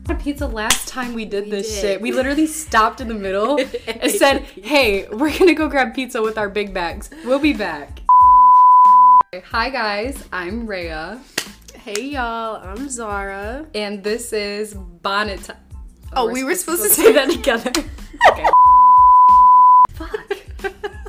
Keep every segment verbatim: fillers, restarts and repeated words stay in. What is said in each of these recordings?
a pizza last time we did we this did. shit. We literally stopped in the middle and said, hey, we're gonna go grab pizza with our big bags. We'll be back. Hi guys, I'm Rhea. Hey y'all, I'm Zara. And this is Bonnet Time. Oh, oh we were supposed to say that together. Okay. Fuck.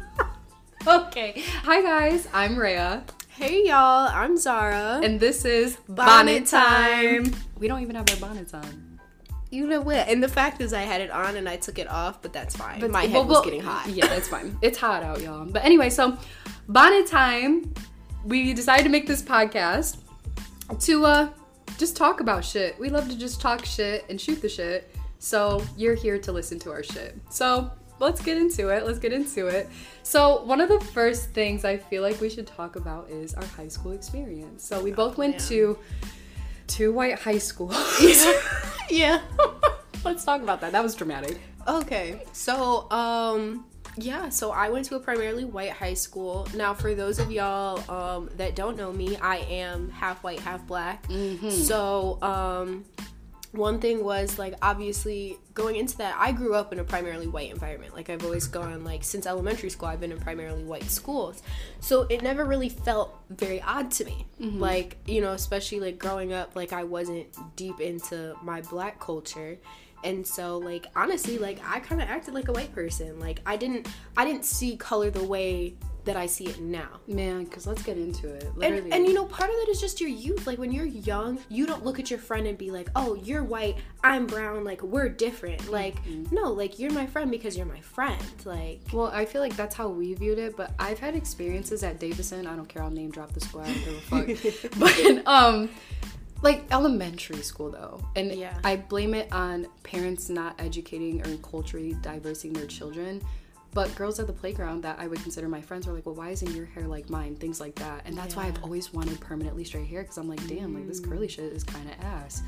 Okay. Hi guys, I'm Rhea. Hey y'all, I'm Zara. And this is Bonnet, Bonnet time. time. We don't even have our bonnets on. You know what? And the fact is I had it on and I took it off, but that's fine. But my head well, was well, getting hot. Yeah, it's fine. It's hot out, y'all. But anyway, so Bonnet time. We decided to make this podcast to uh just talk about shit. We love to just talk shit and shoot the shit. So you're here to listen to our shit. So let's get into it. Let's get into it. So one of the first things I feel like we should talk about is our high school experience. So we both oh, went man. to two white high schools. Yeah. Let's talk about that. That was dramatic. Okay. So, um, yeah, so I went to a primarily white high school. Now, for those of y'all um, that don't know me, I am half white, half black. Mm-hmm. So, um, one thing was, like, obviously, going into that, I grew up in a primarily white environment. Like, I've always gone, like, since elementary school, I've been in primarily white schools. So, it never really felt very odd to me. Mm-hmm. Like, you know, especially, like, growing up, like, I wasn't deep into my black culture. And so, like, honestly, like, I kind of acted like a white person. Like, I didn't, I didn't see color the way that I see it now. Man, because let's get into it. And, and, you know, part of that is just your youth. Like, when you're young, you don't look at your friend and be like, oh, you're white, I'm brown, like, we're different. Like, mm-hmm. no, like, you're my friend because you're my friend. Like, well, I feel like that's how we viewed it, but I've had experiences at Davison. I don't care, I'll name drop the school, I don't give a fuck. But, um... like elementary school though, and yeah. I blame it on parents not educating or culturally diversing their children. But girls at the playground that I would consider my friends were like, well, why isn't your hair like mine? Things like that. And that's yeah. why I've always wanted permanently straight hair, because I'm like, damn, like this curly shit is kind of ass.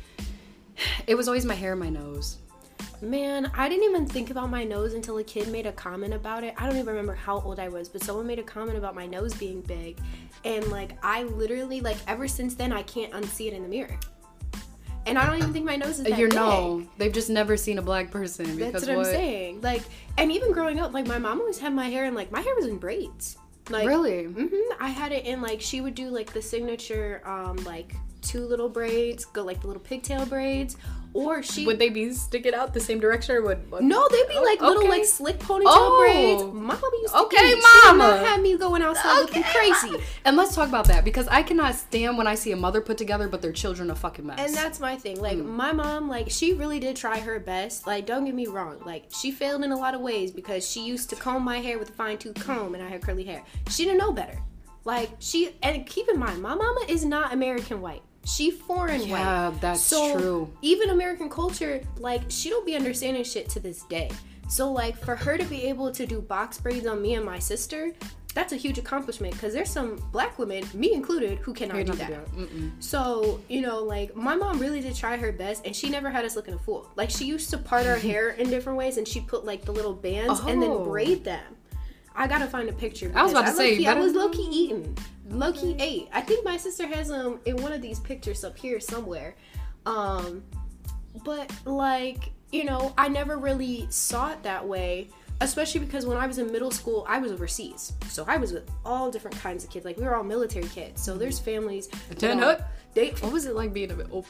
It was always my hair and my nose. Man, I didn't even think about my nose until a kid made a comment about it. I don't even remember how old I was, but someone made a comment about my nose being big. And, like, I literally, like, ever since then, I can't unsee it in the mirror. And I don't even think my nose is that you big. know, they've just never seen a black person. Because That's what, what I'm saying. Like, and even growing up, like, my mom always had my hair, and, like, my hair was in braids. Like, really? Mm-hmm. I had it in, like, she would do, like, the signature, um, like, two little braids, go, like, the little pigtail braids. Or she... Would they be sticking out the same direction or would... would... No, they'd be like oh, little okay. like slick ponytail oh. braids. My mama used to Okay, be, mama. She did not have me going outside okay. looking crazy. And let's talk about that, because I cannot stand when I see a mother put together but their children a fucking mess. And that's my thing. Like, mm. my mom, like, she really did try her best. Like, don't get me wrong. Like, she failed in a lot of ways because she used to comb my hair with a fine-tooth comb and I had curly hair. She didn't know better. Like, she... And keep in mind, my mama is not American white. She foreign yeah, white. Yeah, that's so true. Even American culture, like, she don't be understanding shit to this day. So, like, for her to be able to do box braids on me and my sister, that's a huge accomplishment. Because there's some black women, me included, who cannot do that. that. So, you know, like, my mom really did try her best, and she never had us looking a fool. Like, she used to part our hair in different ways, and she'd put, like, the little bands oh. and then braid them. I gotta find a picture. I was about to I say, low-key, better... I was low-key eating. Low-key ate. I think my sister has them um, in one of these pictures up here somewhere. Um, but, like, you know, I never really saw it that way, especially because when I was in middle school, I was overseas. So I was with all different kinds of kids. Like, we were all military kids. So there's families. Ten hut? They, what was it like being a bit old?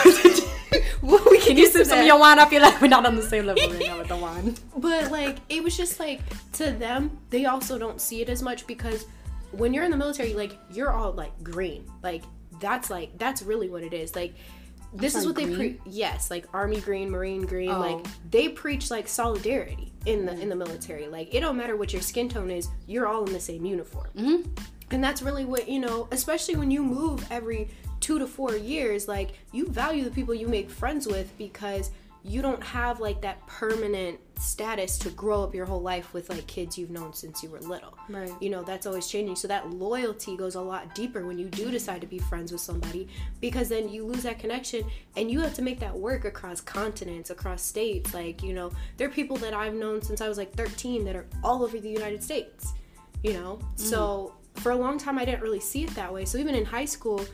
well, we can you sip some of your wine? I feel like we're not on the same level right now with the wine. But, like, it was just, like, to them, they also don't see it as much because when you're in the military, like, you're all, like, green. Like, that's, like, that's really what it is. Like, this is what green? they preach. Yes, like, Army green, Marine green. Oh. Like, they preach, like, solidarity in the in the military. Like, it don't matter what your skin tone is, you're all in the same uniform. Mm-hmm. And that's really what, you know, especially when you move every two to four years, like, you value the people you make friends with because you don't have, like, that permanent status to grow up your whole life with, like, kids you've known since you were little. Right. You know, that's always changing. So that loyalty goes a lot deeper when you do decide to be friends with somebody, because then you lose that connection and you have to make that work across continents, across states. Like, you know, there are people that I've known since I was, like, thirteen that are all over the United States, you know? Mm. So for a long time, I didn't really see it that way. So even in high school,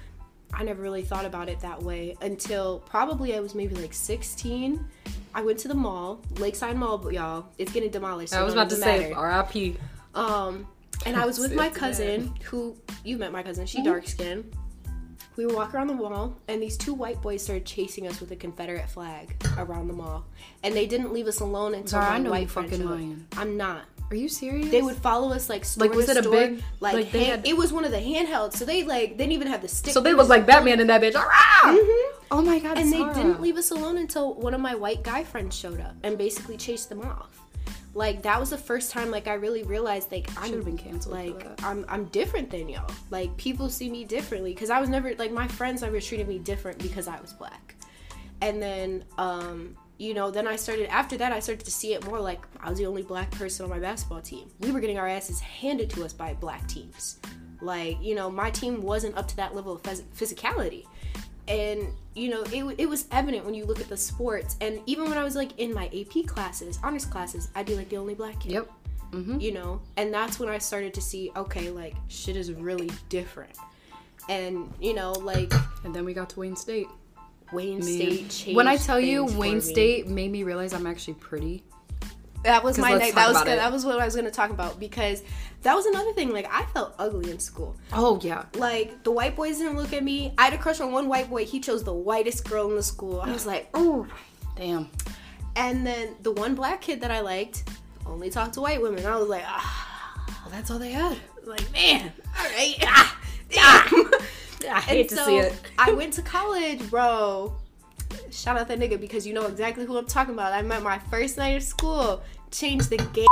I never really thought about it that way until probably I was maybe like sixteen. I went to the mall, Lakeside Mall, y'all. It's getting demolished. So I was about to matter. say R I P. Um, and I was with my cousin, who you met my cousin. She mm-hmm. dark skinned. We were walking around the mall, and these two white boys started chasing us with a Confederate flag around the mall, and they didn't leave us alone until Zara, my I know white you friend fucking showed up. lying. I'm not. Are you serious? They would follow us like store like was to it a store. big like, like they hand, had, it was one of the handhelds, so they like they didn't even have the stick. So they looked like Batman in that bitch. Mm-hmm. Oh my god! And Zara. they didn't leave us alone until one of my white guy friends showed up and basically chased them off. Like that was the first time like I really realized like I should have been canceled. Like I'm I'm different than y'all. Like people see me differently because I was never like my friends never treated me different because I was black. And then um you know then I started after that I started to see it more like I was the only black person on my basketball team. We were getting our asses handed to us by black teams. Like you know my team wasn't up to that level of phys- physicality. And, you know, it it was evident when you look at the sports. And even when I was, like, in my A P classes, honors classes, I'd be, like, the only black kid. Yep. Mm-hmm. You know? And that's when I started to see, okay, like, shit is really different. And, you know, like... And then we got to Wayne State. Wayne Man. State changed When I tell you, Wayne me. State made me realize I'm actually pretty. That was my next, that was good, that was what I was going to talk about because that was another thing. Like I felt ugly in school. Oh yeah. Like the white boys didn't look at me. I had a crush on one white boy. He chose the whitest girl in the school. I was like, oh, damn. And then the one black kid that I liked only talked to white women. I was like, ah, well, that's all they had. Like man, all right, ah, damn. I hate and to so see it. I went to college, bro. Shout out that nigga because you know exactly who I'm talking about. I met my first night of school. Changed the game.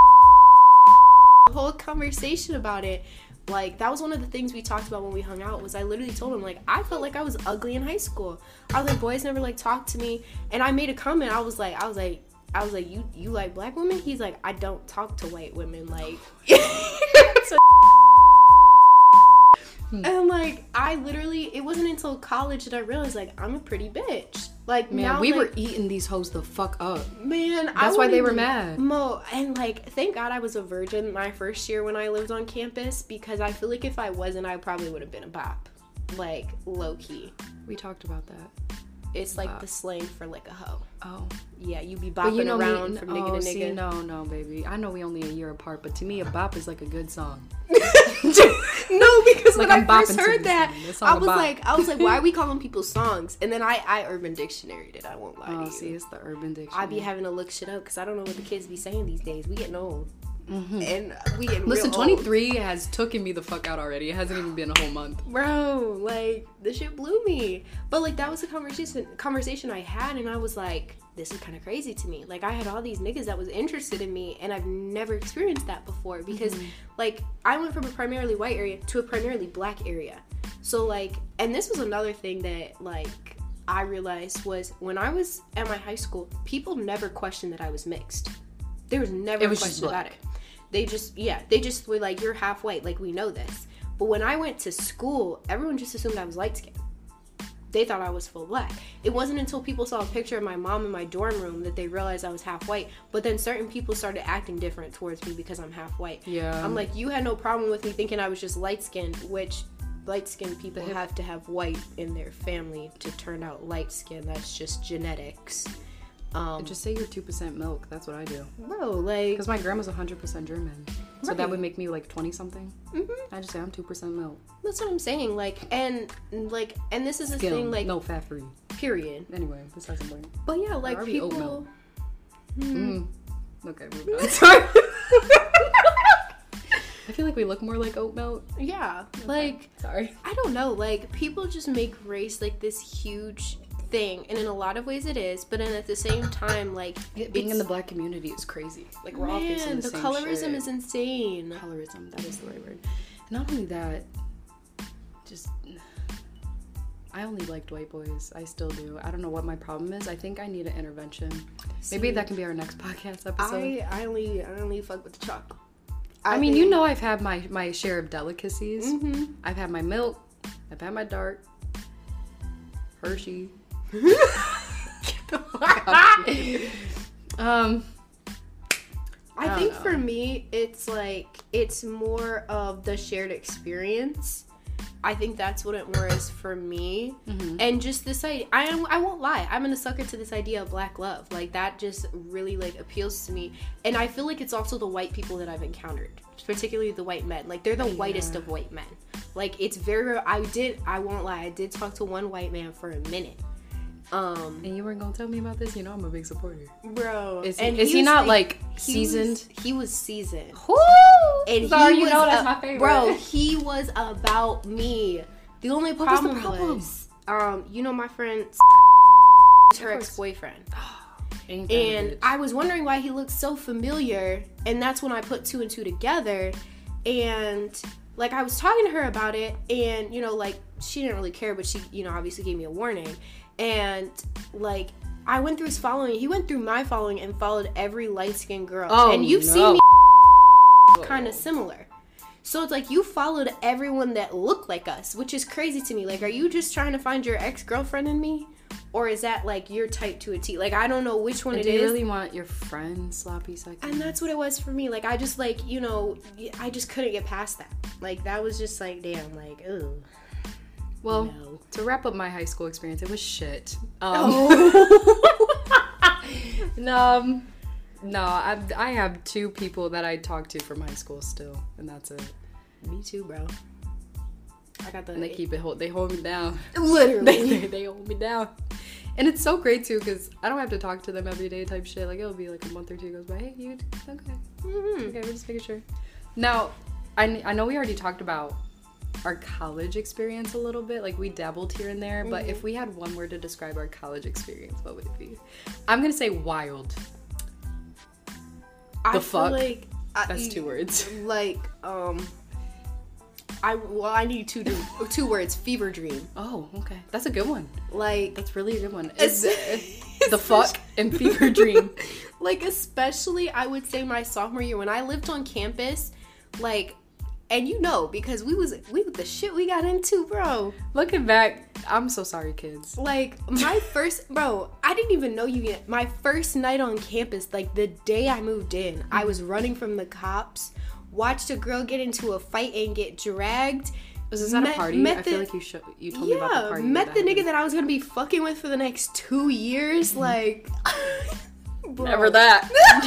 The whole conversation about it. Like, that was one of the things we talked about when we hung out was I literally told him, like, I felt like I was ugly in high school. I was like, boys never, like, talked to me. And I made a comment. I was like, I was like, I was like, you, you like black women? He's like, I don't talk to white women. Like, so and like I literally it wasn't until college that I realized like I'm a pretty bitch. Like man, now, we like, were eating these hoes the fuck up. Man, that's I why they were even, mad. Mo and like thank God I was a virgin my first year when I lived on campus because I feel like if I wasn't I probably would have been a bop. Like low key. We talked about that. It's like bop. The slang for like a hoe. Oh. Yeah, you be bopping you know around me, from nigga oh, to nigga. See, no, no, baby. I know we only a year apart, but to me a bop is like a good song. No, because like when I'm I first heard that, I was bop. like, I was like, why are we calling people songs? And then I, I Urban Dictionary'd it. I won't lie oh, to you. see, it's the Urban Dictionary. I be having to look shit up because I don't know what the kids be saying these days. We getting old, mm-hmm. and we getting listen. real twenty-three old. has taken me the fuck out already. It hasn't even been a whole month, bro. Like the shit blew me. But like that was a conversation conversation I had, and I was like, this is kind of crazy to me. Like I had all these niggas that was interested in me and I've never experienced that before because mm-hmm. like I went from a primarily white area to a primarily black area. So like, and this was another thing that like I realized was when I was at my high school, people never questioned that I was mixed. There was never it was a question about it. They just, yeah, they just were like, you're half white. Like we know this. But when I went to school, everyone just assumed I was light skinned. They thought I was full black. It wasn't until people saw a picture of my mom in my dorm room that they realized I was half white. But then certain people started acting different towards me because I'm half white. Yeah. I'm like, you had no problem with me thinking I was just light-skinned, which light-skinned people hip- have to have white in their family to turn out light-skinned. That's just genetics. Um, just say you're two percent milk. That's what I do. Bro, like... Because my grandma's one hundred percent German. So right. that would make me like twenty-something. Mm-hmm. I just say I'm two percent milk. That's what I'm saying. Like, and, like, and this is the Skim, thing, like... no fat-free. Period. Anyway, besides the point. But yeah, like, people... Mm. Okay, moving on. Sorry. I feel like we look more like oat milk. Yeah. Okay. Like... Sorry. I don't know. Like, people just make race, like, this huge... thing, and in a lot of ways it is, but then at the same time, like it, being in the black community is crazy. Like we're all facing the, the same colorism shit. is insane. Colorism, that is the right word. And not only that, just I only liked white boys. I still do. I don't know what my problem is. I think I need an intervention. See, maybe that can be our next podcast episode. I, I only I only fuck with the chalk. I, I mean, think... you know, I've had my my share of delicacies. Mm-hmm. I've had my milk. I've had my dark. Hershey. um I, I think know. For me it's like it's more of the shared experience I think that's what it was for me. Mm-hmm. And just this idea, I am, I won't lie, I'm in a sucker to this idea of black love. Like, that just really, like, appeals to me. And I feel like it's also the white people that I've encountered, particularly the white men. Like, they're the yeah. whitest of white men. Like, it's very, I did, I won't lie, I did talk to one white man for a minute. Um, and you weren't gonna tell me about this? You know I'm a big supporter. Bro. Is he, and is he, he not, like, like, seasoned? He was, he was seasoned. Woo! And Sorry, he you was know that's a, my favorite. Bro, he was about me. The only What problem, was the problem? was, um, you know my friend, her ex-boyfriend. Ain't And I was wondering why he looked so familiar, and that's when I put two and two together. And, like, I was talking to her about it, and, you know, like, she didn't really care, but she, you know, obviously gave me a warning. And, like, I went through his following. He went through my following and followed every light-skinned girl. Oh, and you've no. seen me kind of similar. So it's like you followed everyone that looked like us, which is crazy to me. Like, are you just trying to find your ex-girlfriend in me? Or is that, like, your type to a T? Like, I don't know which one and it do you is. really want your friend sloppy seconds? And that's what it was for me. Like, I just, like, you know, I just couldn't get past that. Like, that was just, like, damn, like, ugh. Well, No. to wrap up my high school experience, it was shit. Um, Oh. no, um, no, I, I have two people that I talk to from high school still, and that's it. Me too, bro. I got the... And they keep it, hold, they hold me down. Literally. they, they, they hold me down. And it's so great, too, because I don't have to talk to them every day type shit. Like, it'll be like a month or two goes by. Hey, you, okay. Mm-hmm. Okay, we're just making sure. Now, I, I know we already talked about our college experience a little bit. Like, we dabbled here and there, but mm-hmm. if we had one word to describe our college experience, what would it be? I'm gonna say wild. I the feel fuck? like... That's I, two words. Like, um... I well, I need two two words. Fever dream. Oh, okay. That's a good one. Like, that's really a good one. Is the fuck and fever dream. Like, especially, I would say my sophomore year when I lived on campus, like, and you know, because we was we the shit we got into, bro. Looking back, I'm so sorry, kids. Like, my first, bro, I didn't even know you yet. My first night on campus, like, the day I moved in, mm-hmm. I was running from the cops. Watched a girl get into a fight and get dragged. Was this at met, a party? I the, feel like you should, you told yeah, me about the party. Met the nigga happened. that I was gonna be fucking with for the next two years. Like, bro. Never that.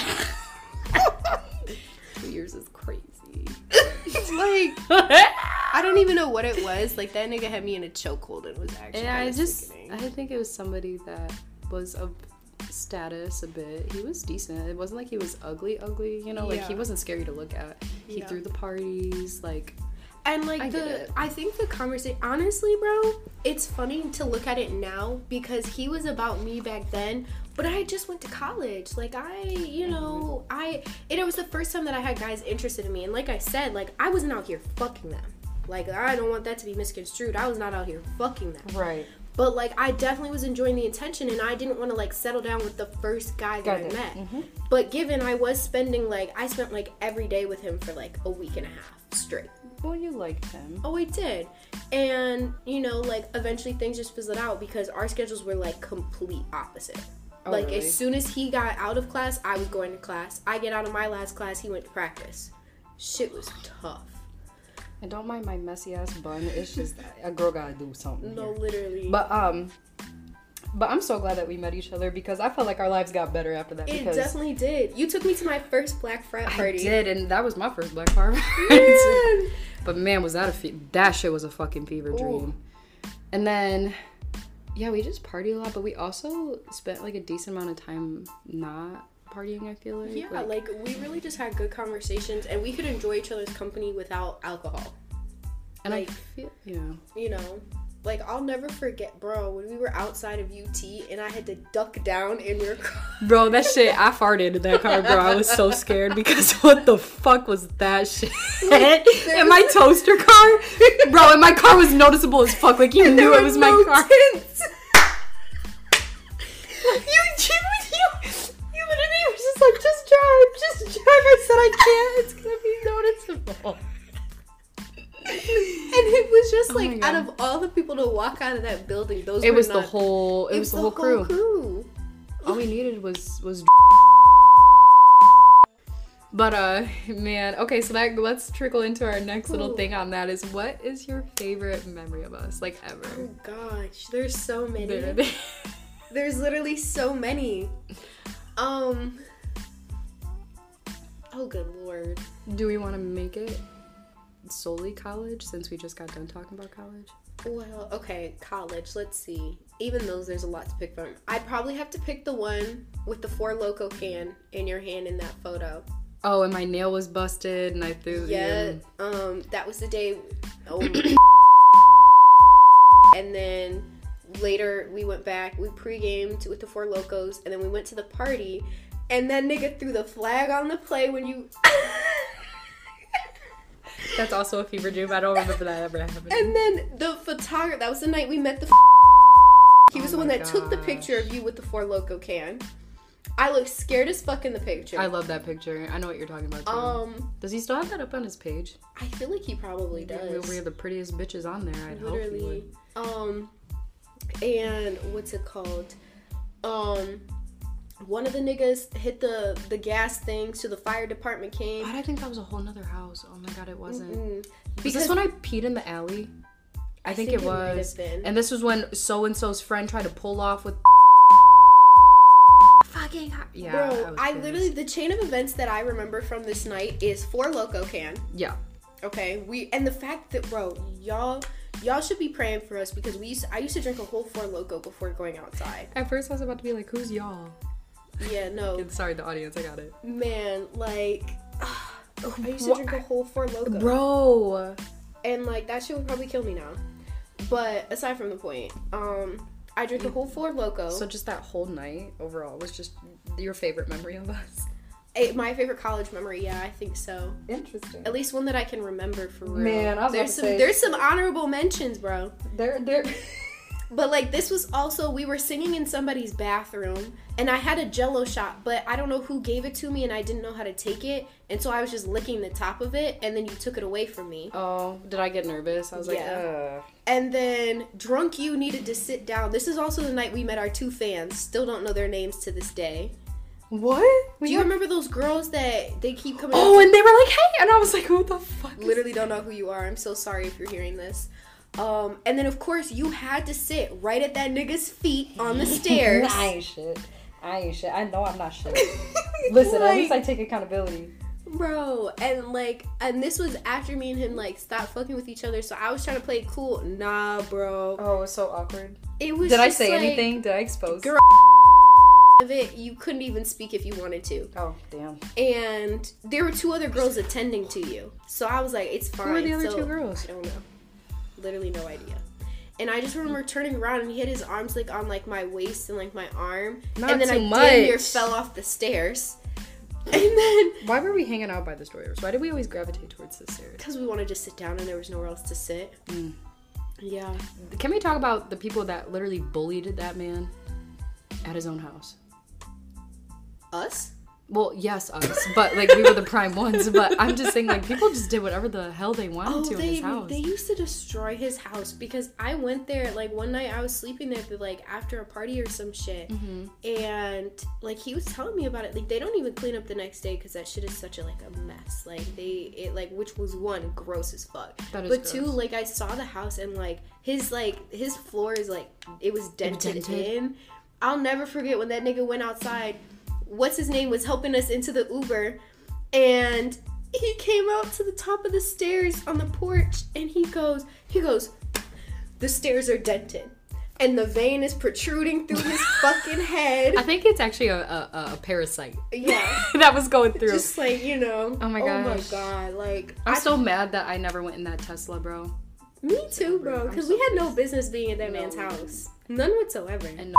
Two years is crazy. Like, I don't even know what it was. Like, that nigga had me in a chokehold and was actually. And I just, sickening. I think it was somebody that was of status a bit. He was decent. It wasn't like he was ugly ugly, you know, like yeah. he wasn't scary to look at. He yeah. threw the parties, like, and like I the I think the conversation, honestly, bro, it's funny to look at it now because he was about me back then, but I just went to college. Like, I, you know, I and it was the first time that I had guys interested in me, and like I said, like, I wasn't out here fucking them. Like, I don't want that to be misconstrued. I was not out here fucking them. Right. But, like, I definitely was enjoying the attention, and I didn't want to, like, settle down with the first guy that Got I it. met. Mm-hmm. But given I was spending, like, I spent, like, every day with him for, like, a week and a half straight. Well, you liked him. Oh, I did. And, you know, like, eventually things just fizzled out because our schedules were, like, complete opposite. Oh, like, really? As soon as he got out of class, I was going to class. I get out of my last class, he went to practice. Shit was tough. And don't mind my messy ass bun. It's just that a girl gotta do something. No, here. literally. But um, but I'm so glad that we met each other because I felt like our lives got better after that. It definitely did. You took me to my first black frat party. I did, and that was my first black frat party. But man, was that a fe- that shit was a fucking fever dream. Ooh. And then, yeah, we just partied a lot, but we also spent like a decent amount of time not partying, I feel like. Yeah, like, like, we really just had good conversations, and we could enjoy each other's company without alcohol. And like, I feel, yeah. You know, like, I'll never forget, bro, when we were outside of U T, and I had to duck down in your car. Bro, that shit, I farted in that car, bro. I was so scared because what the fuck was that shit? Like, in my toaster car? Bro, and my car was noticeable as fuck. Like, you knew it was no my car. Tints. you, you, you, you literally was just like, just drive, just drive. I said, I can't. It's gonna be noticeable. And it was just oh like, out of all the people to walk out of that building, those it were was not, the whole it, it was the, the whole, whole crew. crew. All we needed was was But uh man, okay, so that let's trickle into our next little Ooh. thing on that is what is your favorite memory of us, like ever? Oh gosh, there's so many. There- There's literally so many. Um. Oh, good lord. Do we want to make it solely college since we just got done talking about college? Well, okay, college. Let's see. Even those, there's a lot to pick from. I'd probably have to pick the one with the Four Loko can in your hand in that photo. Oh, and my nail was busted, and I threw. Yeah. Um. That was the day. Oh. And then later we went back. We pre-gamed with the Four Locos, and then we went to the party. And that nigga threw the flag on the play when you. That's also a fever dream. I don't remember that ever happening. And then the photographer. That was the night we met the. He was Oh the one my that took the gosh. picture of you with the Four Loko can. I looked scared as fuck in the picture. I love that picture. I know what you're talking about too. Um, Does he still have that up on his page? I feel like he probably We does. were the prettiest bitches on there. I'd hope he Literally. would. Um, and what's it called? Um, one of the niggas hit the the gas thing, so the fire department came. Why did I think that was a whole nother house? Oh my god, it wasn't. Mm-mm. Was Because this when I peed in the alley? I, think, think it it might was. have been. And this was when so and so's friend tried to pull off with. Fucking hot. Yeah, Bro, was I pissed. literally the chain of events that I remember from this night is Four Loko can. Yeah. Okay, we and the fact that bro, y'all y'all should be praying for us because we used I used to drink a whole Four Loko before going outside. At first, I was about to be like, "Who's y'all?" Yeah, no, Sorry, the audience. I got it. man, like I used to drink a whole Four Loko, Bro. and like that shit would probably kill me now. But aside from the point, um, I drank a whole Four Loko. So just that whole night overall was just your favorite memory of us. Eh, my favorite college memory, yeah, I think so. Interesting. At least one that I can remember for real. Man, I was there's about to some say- there's some honorable mentions, bro. They're they're. But like this was also we were singing in somebody's bathroom and I had a Jello shot, but I don't know who gave it to me and I didn't know how to take it, and so I was just licking the top of it and then you took it away from me. Oh, did I get nervous? I was like, Yeah. ugh. And then drunk you needed to sit down. This is also the night we met our two fans. Still don't know their names to this day. What? Do you remember those girls that they keep coming? Oh, up and they were like, "Hey," and I was like, "Who the fuck?" to- literally don't know who you are. I'm so sorry if you're hearing this. Um, and then of course you had to sit right at that nigga's feet on the stairs. I ain't shit. I ain't shit. I know I'm not shit. Listen, at least I take accountability. Bro, and like, and this was after me and him like stopped fucking with each other. So I was trying to play it cool. Nah, bro. Oh, it was so awkward. It was. Did I just, say like, anything? Did I expose? Girl, of it, you couldn't even speak if you wanted to. Oh, damn. And there were two other girls attending to you. So I was like, it's fine. Who were the other So, two girls? I don't know. Literally no idea. And I just remember turning around and he had his arms like on like my waist and like my arm. Not and then too I much. damn near fell off the stairs. And then Why were we hanging out by the stairs? Why did we always gravitate towards the stairs? because we wanted to sit down and there was nowhere else to sit. Mm. Yeah. Can we talk about the people that literally bullied that man at his own house? Us? Well, yes, us, but like we were the prime ones. But I'm just saying, like people just did whatever the hell they wanted Oh, to in they his house. they used to destroy his house because I went there like one night I was sleeping there like after a party or some shit, Mhm. and like he was telling me about it. Like they don't even clean up the next day because that shit is such a like a mess. Like they it like which was one gross as fuck, That is but two gross. like I saw the house and like his like his floor is like it was dented, dented? in. I'll never forget when that nigga went outside. What's his name was helping us into the Uber, and he came out to the top of the stairs on the porch, and he goes, he goes, the stairs are dented, and the vein is protruding through his fucking head. I think it's actually a, a, a parasite Yeah, that was going through. just like you know. Oh my Oh my gosh. god, like I'm I- so mad that I never went in that Tesla, bro. me too, bro, I'm because so we had no business being at that No. man's house, none whatsoever. And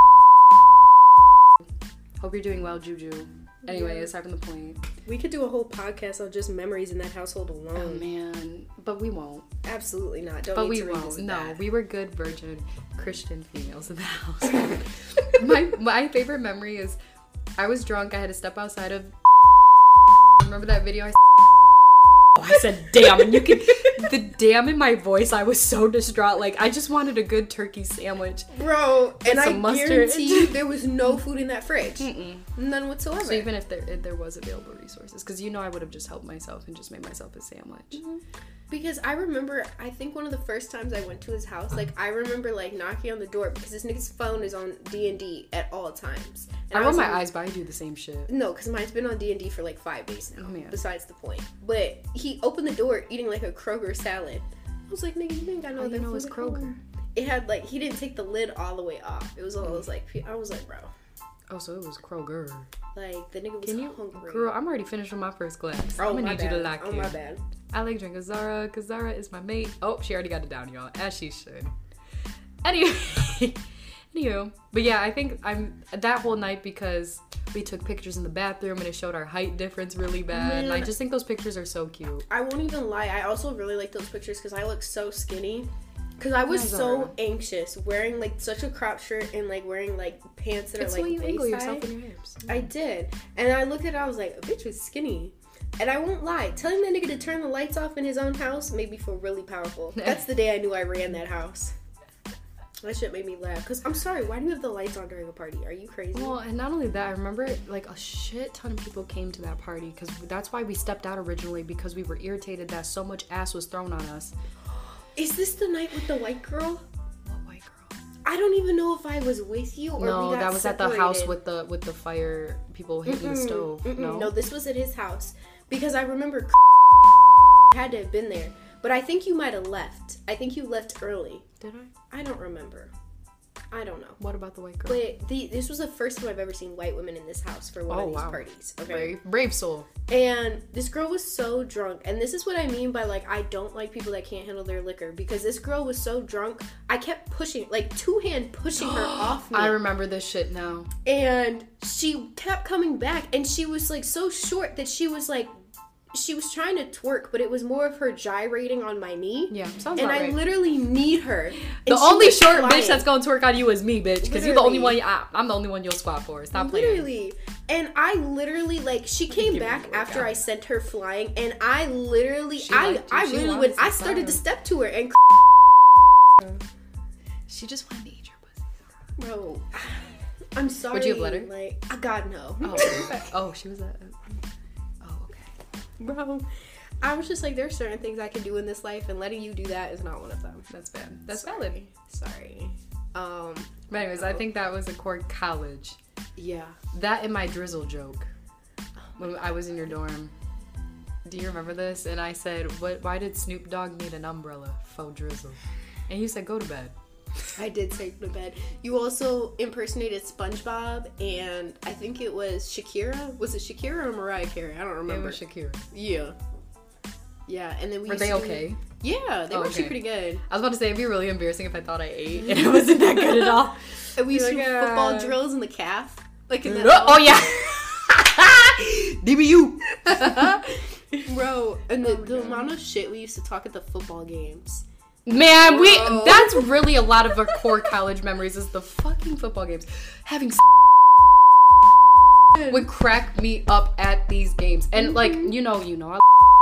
hope you're doing well, Juju. Anyway, aside from the point. We could do a whole podcast on just memories in that household Oh alone. man, but we won't. Absolutely not. Don't But need we to won't. revisit No, that. we were good virgin Christian females in the house. my my favorite memory is I was drunk. I had to step outside of. Remember that video? I, oh, I said, "Damn!" And you can the damn in my voice, I was so distraught. Like, I just wanted a good turkey sandwich. Bro, and I mustard. guarantee you there was no food in that fridge. Mm-mm. None whatsoever. So even if there if there was available resources, because you know I would have just helped myself and just made myself a sandwich. Mm-hmm. Because I remember, I think one of the first times I went to his house, like, I remember, like, knocking on the door because this nigga's phone is on D and D at all times. And I roll my like, eyes, but I do the same shit. No, because mine's been on D and D for, like, five days now. Oh, man. Besides the point. But he opened the door eating, like, a Kroger salad. I was like, nigga, you ain't got no oh, other you know food it's at Kroger. home. It had, like, he didn't take the lid all the way off. It was all, it was like, I was like, bro. Oh, so it was Kroger. Like, the nigga was Can you, hungry. Girl, I'm already finished with my first glass. Oh, I'm gonna my need bad. you to lock Oh, in. my bad. I like drinking Zara, because Zara is my mate. Oh, she already got it down, y'all. As she should. Anyway. Anywho. But yeah, I think I'm that whole night because we took pictures in the bathroom and it showed our height difference really bad. Man. And I just think those pictures are so cute. I won't even lie. I also really like those pictures because I look so skinny. Because I was Yeah, so Zara. anxious wearing like such a crop shirt and like wearing like pants that It's are like when you angle waist high. yourself in your hips. I did. And I looked at it, I was like, a bitch was skinny. And I won't lie, telling that nigga to turn the lights off in his own house made me feel really powerful. That's the day I knew I ran that house. That shit made me laugh. Because I'm sorry, why do you have the lights on during a party? Are you crazy? Well, and not only that, I remember like a shit ton of people came to that party because that's why we stepped out originally because we were irritated that so much ass was thrown on us. Is this the night with the white girl? What white girl? I don't even know if I was with you or No, we got that was separated. at the house with the with the fire people hitting Mm-mm, the stove. mm-mm. No, No, this was at his house because I remember had to have been there, but I think you might have left. I think you left early. did I? I don't remember. I don't know. What about the white girl? But the this was the first time I've ever seen white women in this house for one Oh, of these wow. parties. Okay. brave, brave soul. And this girl was so drunk. And this is what I mean by, like, I don't like people that can't handle their liquor. Because this girl was so drunk, I kept pushing, like, two-hand pushing her off me. I remember this shit now. And she kept coming back. And she was, like, so short that she was, like, she was trying to twerk, but it was more of her gyrating on my knee. Yeah, sounds And about I right. literally need her. And The she only was short flying. bitch that's going to twerk on you is me, bitch. Because you're the only one. Literally. I, I'm the only one you'll squat for. Stop playing. Literally. And I literally, like, she came Give me back the after workout. I sent her flying, and I literally, She I, liked you. I She really wanted went, some I started to time. step to her, and She just wanted to eat your pussy. bro, I'm sorry. Would you have let her? Like, oh, God, no. Oh, oh, she was a. Oh, okay. Bro, I was just like, there's certain things I can do in this life, and letting you do that is not one of them. That's bad. That's Sorry. valid. Sorry. Um, But anyways, I think that was a core college. yeah. That and my drizzle joke. When I was in your dorm. Do you remember this? And I said, "What? Why did Snoop Dogg need an umbrella? Faux drizzle." And you said, "Go to bed." I did take to bed. You also impersonated SpongeBob, and I think it was Shakira. Was it Shakira or Mariah Carey? I don't It remember. was Shakira. Yeah. Yeah, and then we Were used they to- okay? Yeah, they Oh, were actually okay. pretty good. I was about to say it'd be really embarrassing if I thought I ate and it wasn't that good at all. And we used to Like, do uh, football drills in the calf. Like in that Oh yeah. D B U. Bro, and the, Oh my the God. amount of shit we used to talk at the football games. Man, we Bro. that's really a lot of our core college memories is the fucking football games. Having would crack me up at these games. And like, you know, you know, I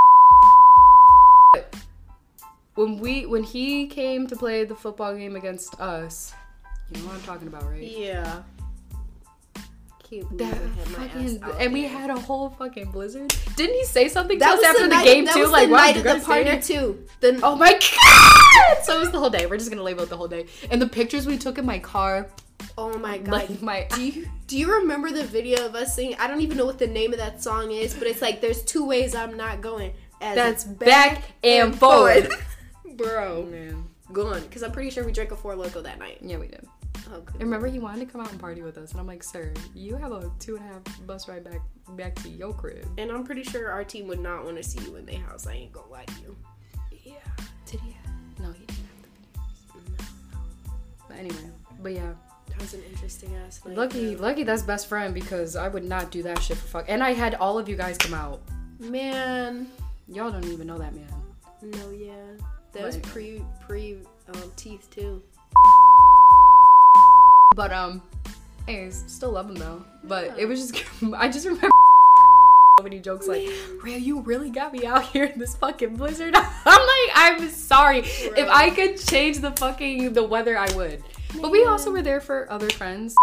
when we when he came to play the football game against us, you know what I'm talking about, right? Yeah. Can't believe That I had my fucking ass out and we there. had a whole fucking blizzard. Didn't he say something That to us was after the the, night, game that too? was Like, the wow, night you of guys the stay party here? too. The, Oh my god! So it was the whole day. We're just gonna label it the whole day. And the pictures we took in my car, oh my god. like my Do you do you remember the video of us singing? I don't even know what the name of that song is, but it's like there's two ways I'm not going. As that's back and forward. Bro, Man. gone. Because I'm pretty sure we drank a Four Loko that night. Yeah, we did. Oh, good. And remember, he wanted to come out and party with us, and I'm like, sir, you have a two and a half bus ride back back to your crib. And I'm pretty sure our team would not want to see you in their house. I ain't gonna lie to you. Yeah. Did he? No, he didn't have the videos. But anyway, but yeah. That was an interesting ass night. Lucky, lucky that's best friend because I would not do that shit for fuck. And I had all of you guys come out. Man. Y'all don't even know that man. No, yeah. That But was anyway. pre pre um, teeth too. But um, anyways, still love him though. But Yeah. it was just I just remember comedy jokes like, Rhea, you really got me out here in this fucking blizzard. I'm like, I'm sorry. Bro. If I could change the fucking, the weather, I would. Man. But we also were there for other friends.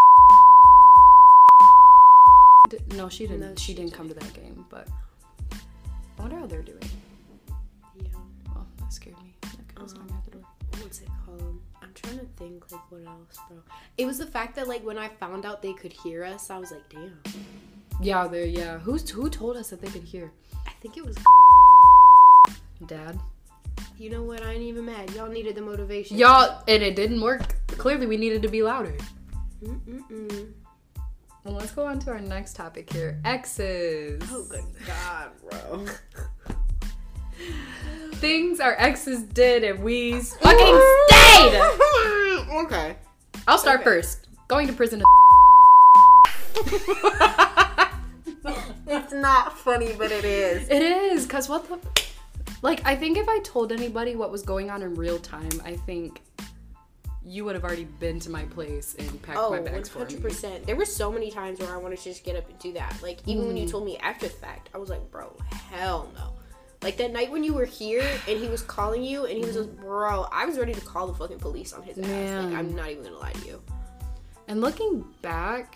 No, she didn't. No, she, she didn't come to that game, but I wonder how they're doing. Yeah. Oh, that scared me. That girl's um, at the door. What's it called? I'm trying to think, like, what else, bro? It was the fact that, like, when I found out they could hear us, I was like, damn. Yeah, they yeah. Who's who told us that they could hear? I think it was Dad. You know what? I ain't even mad. Y'all needed the motivation. Y'all, and it didn't work. Clearly, we needed to be louder. Mm-mm-mm. Well, let's go on to our next topic here. Exes. Oh, good God, bro. Things our exes did and we fucking stayed. Okay. I'll start okay. first. Going to prison. It's not funny, but it is. It is, because what the... Like, I think if I told anybody what was going on in real time, I think you would have already been to my place and packed oh, my bags for me. one hundred percent. There were so many times where I wanted to just get up and do that. Like, even mm. when you told me after the fact, I was like, bro, hell no. Like, that night when you were here and he was calling you and he was just, bro, I was ready to call the fucking police on his ass. Man. Like, I'm not even gonna lie to you. And looking back,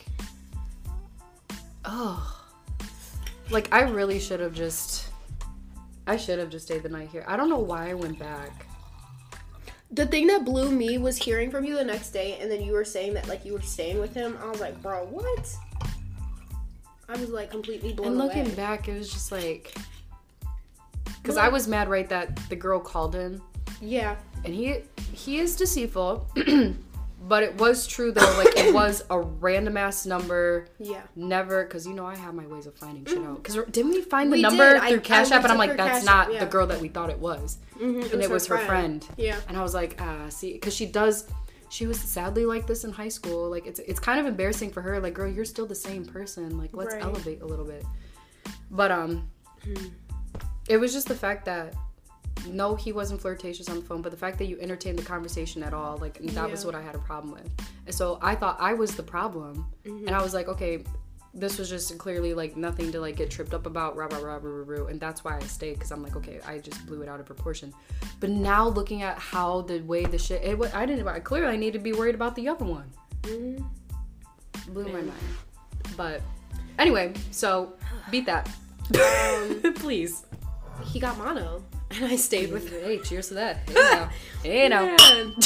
oh, like, I really should have just, I should have just stayed the night here. I don't know why I went back. The thing that blew me was hearing from you the next day and then you were saying that, like, you were staying with him. I was like, bro, what? I was, like, completely blown away. And looking away. back, it was just like, because I was mad, right, that the girl called him. Yeah. And he he is deceitful. But it was true, though. Like, it was a random-ass number. Yeah. Never, because, you know, I have my ways of finding shit out. Because didn't we find the we number did. through I, Cash I App? And I'm like, that's not yeah. the girl that we thought it was. Mm-hmm. It and was it was her, her friend. friend. Yeah. And I was like, ah, see. Because she does, she was sadly like this in high school. Like, it's it's kind of embarrassing for her. Like, girl, you're still the same person. Like, let's right. elevate a little bit. But, um, mm. it was just the fact that, no, he wasn't flirtatious on the phone, but the fact that you entertained the conversation at all, like, that yeah. was what I had a problem with. And so I thought I was the problem. Mm-hmm. And I was like, okay, this was just clearly, like, nothing to, like, get tripped up about, rah, rah, rah, rah, rah, rah. And that's why I stayed, because I'm like, okay, I just blew it out of proportion. But now looking at how the way the shit, it, I didn't, I, clearly I need to be worried about the other one. Mm-hmm. Blew Man. my mind. But anyway, so beat that. Um, please. He got mono. And I stayed with her. Hey, cheers to that. Hey now. Hey now.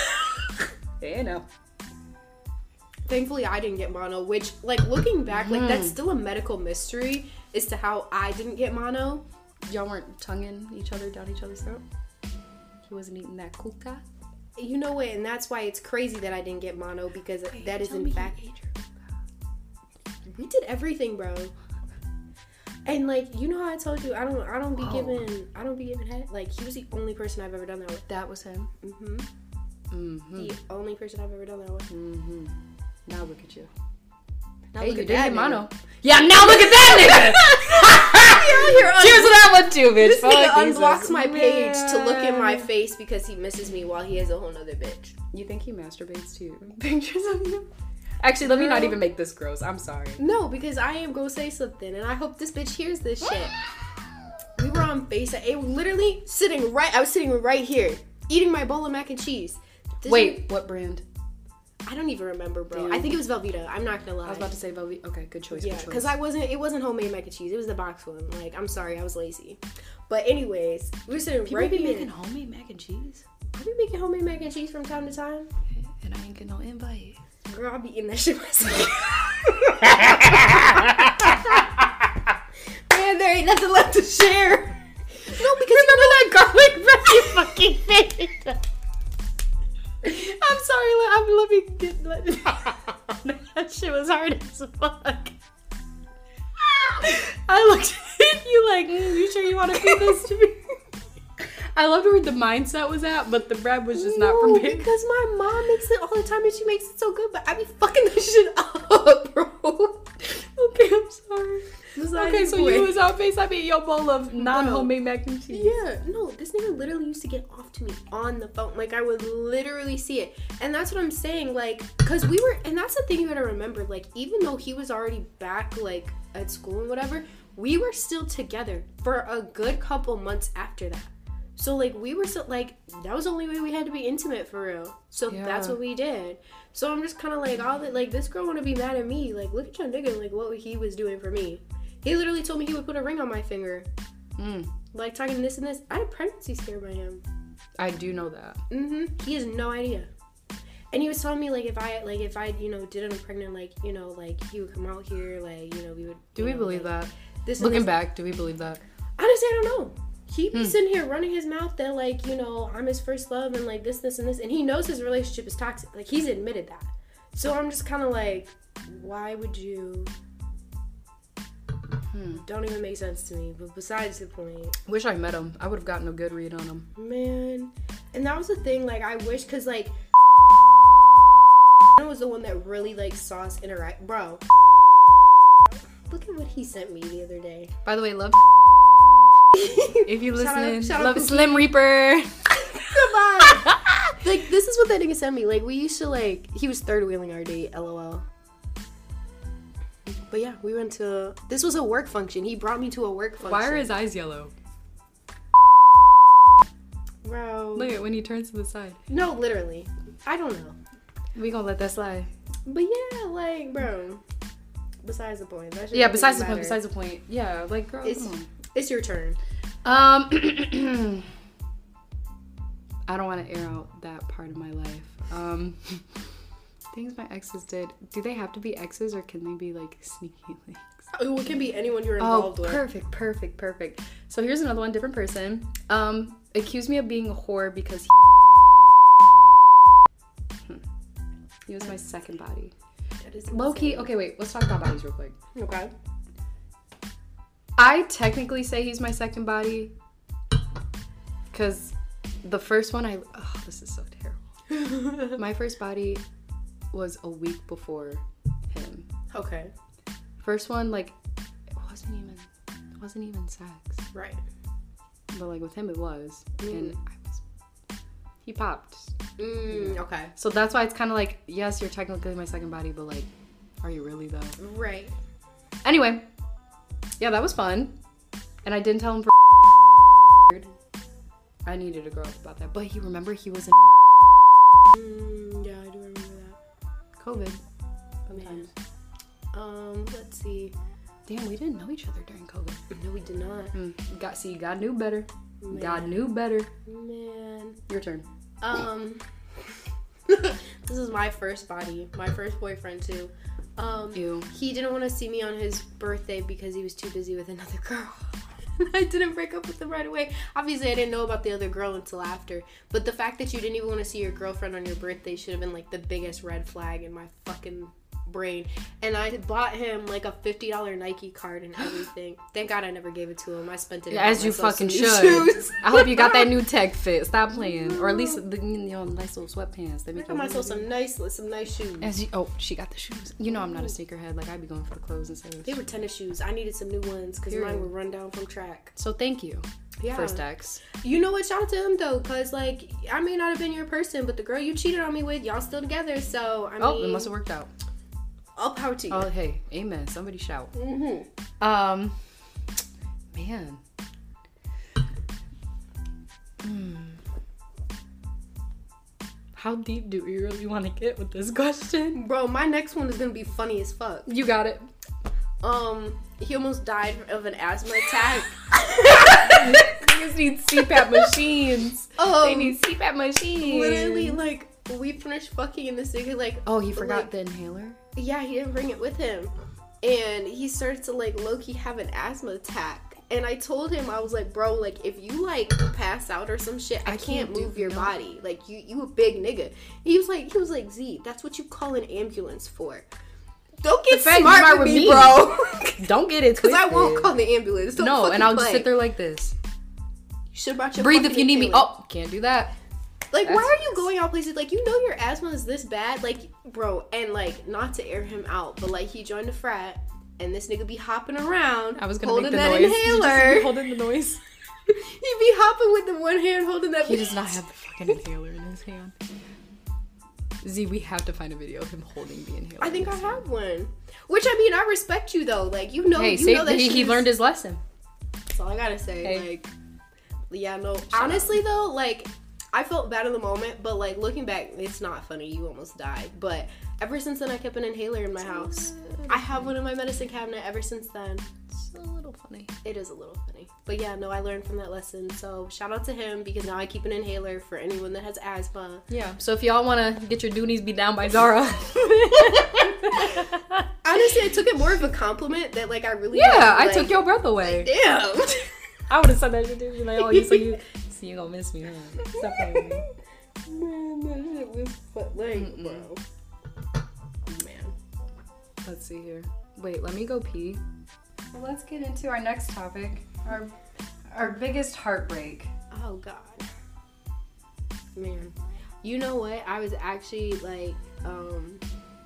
Hey now. Thankfully, I didn't get mono, which, like, looking back, like, that's still a medical mystery as to how I didn't get mono. Y'all weren't tonguing each other down each other's throat? He wasn't eating that kuka? You know what? And that's why it's crazy that I didn't get mono, because Wait, that is, in fact... We did everything, bro. And, like, you know how I told you, I don't I don't be Whoa. giving, I don't be giving head. Like, he was the only person I've ever done that with. That was him? Mm-hmm. Mm-hmm. The only person I've ever done that with. Mm-hmm. Now look at you. Now hey, look you at did that get mono. Yeah, now look at that nigga! Cheers to that one too, bitch. This Fuck nigga unblocks Jesus. my page Man. to look in my face because he misses me while he has a whole nother bitch. You think he masturbates to pictures of you? Actually, let me not even make this gross. I'm sorry. No, because I am gonna say something, and I hope this bitch hears this shit. We were on FaceTime. It was literally sitting right. I was sitting right here, eating my bowl of mac and cheese. This Wait, is, what brand? I don't even remember, bro. Damn. I think it was Velveeta. I'm not gonna lie. I was about to say Velveeta. Okay, good choice. Yeah, because I wasn't. It wasn't homemade mac and cheese. It was the box one. Like, I'm sorry, I was lazy. But anyways, we were sitting People right be here. making homemade mac and cheese. I be making homemade mac and cheese from time to time. And I ain't getting no invite. Girl, I'll be eating that shit myself. Man, there ain't nothing left to share. No, because remember you know, that garlic bread you fucking made. I'm sorry, I'm let me get let, that shit was hard as fuck. I looked at you like, mm, you sure you want to feed this to me? I loved where the mindset was at, but the bread was just no, not for me. Because my mom makes it all the time and she makes it so good, but I be fucking this shit up, bro. Okay, I'm sorry. Besides okay, so you was on FaceTime eating your bowl of non-homemade mac and cheese. Yeah, no, this nigga literally used to get off to me on the phone. Like, I would literally see it. And that's what I'm saying, like, because we were, and that's the thing you gotta remember, like, even though he was already back, like, at school and whatever, we were still together for a good couple months after that. So, like, we were so, like, that was the only way we had to be intimate for real. So, yeah. That's what we did. So, I'm just kind of like, all that, like, this girl want to be mad at me. Like, look at your nigga, like, what he was doing for me. He literally told me he would put a ring on my finger. Mm. Like, talking this and this. I had pregnancy scared by him. I do know that. Mm-hmm. He has no idea. And he was telling me, like, if I, like, if I, you know, did end up pregnant, like, you know, like, he would come out here, like, you know, we would... Do we know, believe like, that? This Looking this. back, do we believe that? Honestly, I don't know. He be hmm. sitting here running his mouth that, like, you know, I'm his first love and, like, this, this, and this. And he knows his relationship is toxic. Like, he's admitted that. So I'm just kind of like, why would you... Hmm. Don't even make sense to me. But besides the point... Wish I met him. I would have gotten a good read on him. Man. And that was the thing. Like, I wish, because, like... was the one that really, like, saw us interact. Bro. Look at what he sent me the other day. By the way, love... If you listening, shout out, shout love out Slim Reaper. Goodbye. Like, this is what that nigga sent me. Like, we used to, like, he was third wheeling our date, lol. But yeah, we went to, this was a work function. He brought me to a work function. Why are his eyes yellow? Bro. Look at when he turns to the side. No, literally. I don't know. We gonna let that slide. But yeah, like, bro. Besides the point. That yeah, besides the point, besides the point. Yeah, like, girl, it's, come on. It's your turn. Um, I don't want to air out that part of my life. Um, things my exes did. Do they have to be exes or can they be like sneaky links? Oh, it can be anyone you're involved oh, with. Perfect, perfect, perfect. So here's another one, different person. Um, accused me of being a whore because he, hmm. he was my second body. That is low key. Okay, wait. Let's talk about bodies real quick. Okay. I technically say he's my second body because the first one I oh this is so terrible. My first body was a week before him. Okay. First one, like, it wasn't even it wasn't even sex. Right. But like with him it was. Mm. And I was he popped. Mm, okay. So that's why it's kinda like, yes, you're technically my second body, but like, are you really though? Right. Anyway. Yeah, that was fun. And I didn't tell him for I needed to grow up about that. But he remember he was in mm, yeah, I do remember that. COVID. Sometimes. Um, let's see. Damn, we didn't know each other during COVID. No, we did not. Mm. God, see, God knew better. Man. God knew better. Man. Your turn. Um, this is my first body. My first boyfriend, too. Um, Ew. He didn't want to see me on his birthday because he was too busy with another girl. I didn't break up with him right away. Obviously, I didn't know about the other girl until after. But the fact that you didn't even want to see your girlfriend on your birthday should have been, like, the biggest red flag in my fucking brain. And I bought him, like, a fifty dollars Nike card and everything. Thank God I never gave it to him. I spent it. Yeah, as you fucking should. I hope you got that new tech fit. Stop playing. Or at least the you know, nice little sweatpants. They make I got myself some nice, some nice shoes. As you, oh, she got the shoes. You know I'm not a sneakerhead. Like, I'd be going for the clothes and stuff. They were tennis shoes. I needed some new ones because mine were run down from track. So thank you. Yeah. First ex. You know what? Shout out to him though, because like I may not have been your person, but the girl you cheated on me with, y'all still together. So I mean, oh, it must have worked out. All power to you. Oh, hey, amen. Somebody shout. Mm-hmm. Um, man. Hmm. How deep do we really want to get with this question? Bro, my next one is gonna be funny as fuck. You got it. Um, he almost died of an asthma attack. Niggas need C PAP machines. Oh, they need C PAP machines. Literally, like we finished fucking and this nigga like. Oh, he forgot like, the inhaler. Yeah, he didn't bring it with him, and he started to like low key have an asthma attack. And I told him, I was like, bro, like if you like pass out or some shit, I, I can't, can't move your no. body. Like you, you a big nigga. He was like, he was like, Z, that's what you call an ambulance for. Don't get smart, smart with me, me, bro. Don't get it twisted. Because I won't call the ambulance. Don't no, and I'll play. just sit there like this. You should have brought your breathe if you need inhaler. me. Oh, can't do that. Like, That's why are you going out places? Like, you know your asthma is this bad. Like, bro, and like, not to air him out, but like, he joined a frat, and this nigga be hopping around. I was gonna holding make the that noise. inhaler. Holding the noise. He be hopping with the one hand holding that. He does not have the fucking inhaler in his hand. Z, we have to find a video of him holding the inhaler. I think I have one. Which, I mean, I respect you, though. Like, you know, hey, you say, know that he, he learned his lesson. That's all I gotta say. Hey. Like, yeah, no. Shut honestly, up. though, like, I felt bad in the moment, but, like, looking back, it's not funny. You almost died. But ever since then, I kept an inhaler in my house. I have one in my medicine cabinet ever since then. It's a little funny. It is a little funny. But yeah, no, I learned from that lesson. So shout out to him, because now I keep an inhaler for anyone that has asthma. Yeah. So if y'all want to get your Doonies beat down by Zara. Honestly, I took it more of a compliment that, like, I really... Yeah, had, I like, took your breath away. Damn. I would have said that shit too. Like, oh, you so you, so you gonna miss me, huh? Stop playing with me. Man, that shit was fun. Like, Mm-mm. bro. Man. Let's see here. Wait, let me go pee. Well, let's get into our next topic. Our our biggest heartbreak. Oh, God. Man. You know what? I was actually, like, um...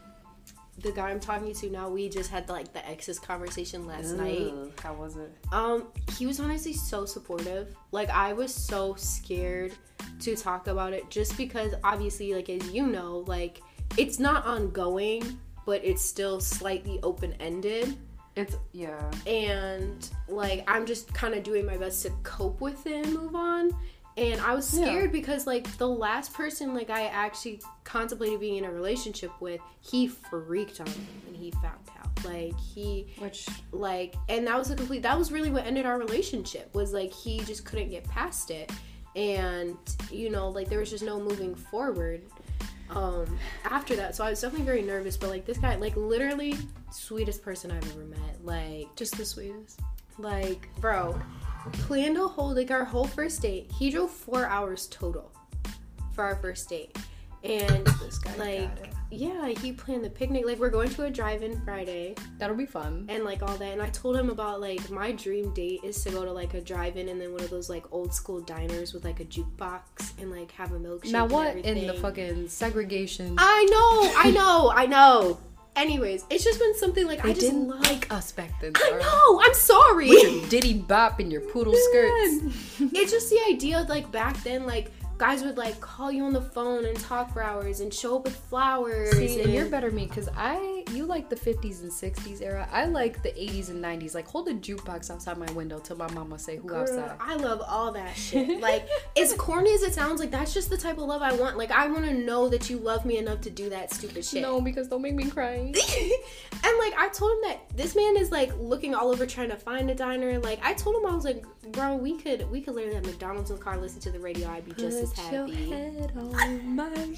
the guy I'm talking to now, we just had, like, the exes conversation last Ugh, night. How was it? Um, he was honestly so supportive. Like, I was so scared to talk about it, just because, obviously, like, as you know, like, it's not ongoing, but it's still slightly open-ended. It's, yeah. And, like, I'm just kind of doing my best to cope with it and move on. And I was scared yeah. because, like, the last person, like, I actually contemplated being in a relationship with, he freaked on me when he found out. Like, he... Which... Like, and that was a complete... That was really what ended our relationship, was, like, he just couldn't get past it. And, you know, like, there was just no moving forward um, after that. So I was definitely very nervous. But, like, this guy, like, literally sweetest person I've ever met. Like... Just the sweetest. Like, bro... Planned a whole, like, our whole first date. He drove four hours total for our first date. And, this guy like, yeah, he planned the picnic. Like, we're going to a drive-in Friday. That'll be fun. And, like, all that. And I told him about, like, my dream date is to go to, like, a drive-in and then one of those, like, old-school diners with, like, a jukebox and, like, have a milkshake. Now, what and in the fucking segregation? I know, I know, I know. Anyways, it's just been something, like, they I just didn't love... like us back then. I know, I'm sorry. With your diddy bop and your poodle skirts. It's just the idea of, like, back then, like, guys would, like, call you on the phone and talk for hours and show up with flowers. See, and you're better than me, because I, you like the fifties and sixties era. I like the eighties and nineties. Like, hold a jukebox outside my window till my mama say, who Girl, outside? I love all that shit. Like, as corny as it sounds, like, that's just the type of love I want. Like, I want to know that you love me enough to do that stupid shit. No, because don't make me cry. And, like, I told him that this man is, like, looking all over trying to find a diner. Like, I told him, I was like, bro, we could we could literally have McDonald's in the car, listen to the radio, I'd be just as happy. Your head on my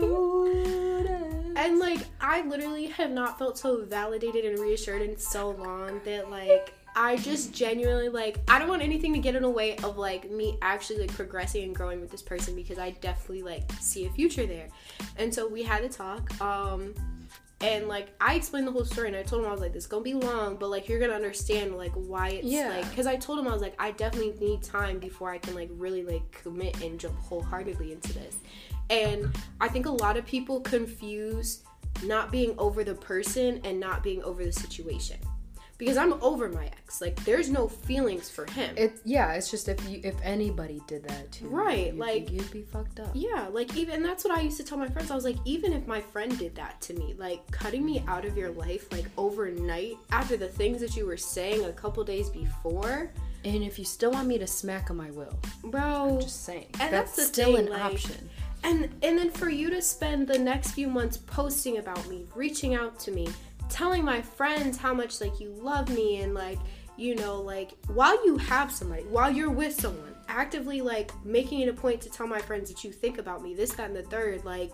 shoulder. And, like, I literally have not felt so validated and reassured in so long that, like, I just genuinely, like, I don't want anything to get in the way of, like, me actually, like, progressing and growing with this person, because I definitely, like, see a future there. And so we had a talk, um... and, like, I explained the whole story, and I told him, I was like, this is gonna be long, but, like, you're gonna understand, like, why it's, yeah. like, because I told him, I was like, I definitely need time before I can, like, really, like, commit and jump wholeheartedly into this. And I think a lot of people confuse not being over the person and not being over the situation. Because I'm over my ex. Like, there's no feelings for him. It yeah, it's just if you if anybody did that to you, right, you'd like be, you'd be fucked up. Yeah, like, even, and that's what I used to tell my friends. I was like, even if my friend did that to me, like, cutting me out of your life, like, overnight after the things that you were saying a couple days before. And if you still want me to smack him, I will. Bro, I'm just saying. And that's, that's still thing, an like, option. And and then for you to spend the next few months posting about me, reaching out to me, telling my friends how much, like, you love me, and, like, you know, like, while you have somebody, while you're with someone, actively, like, making it a point to tell my friends that you think about me, this, that, and the third, like,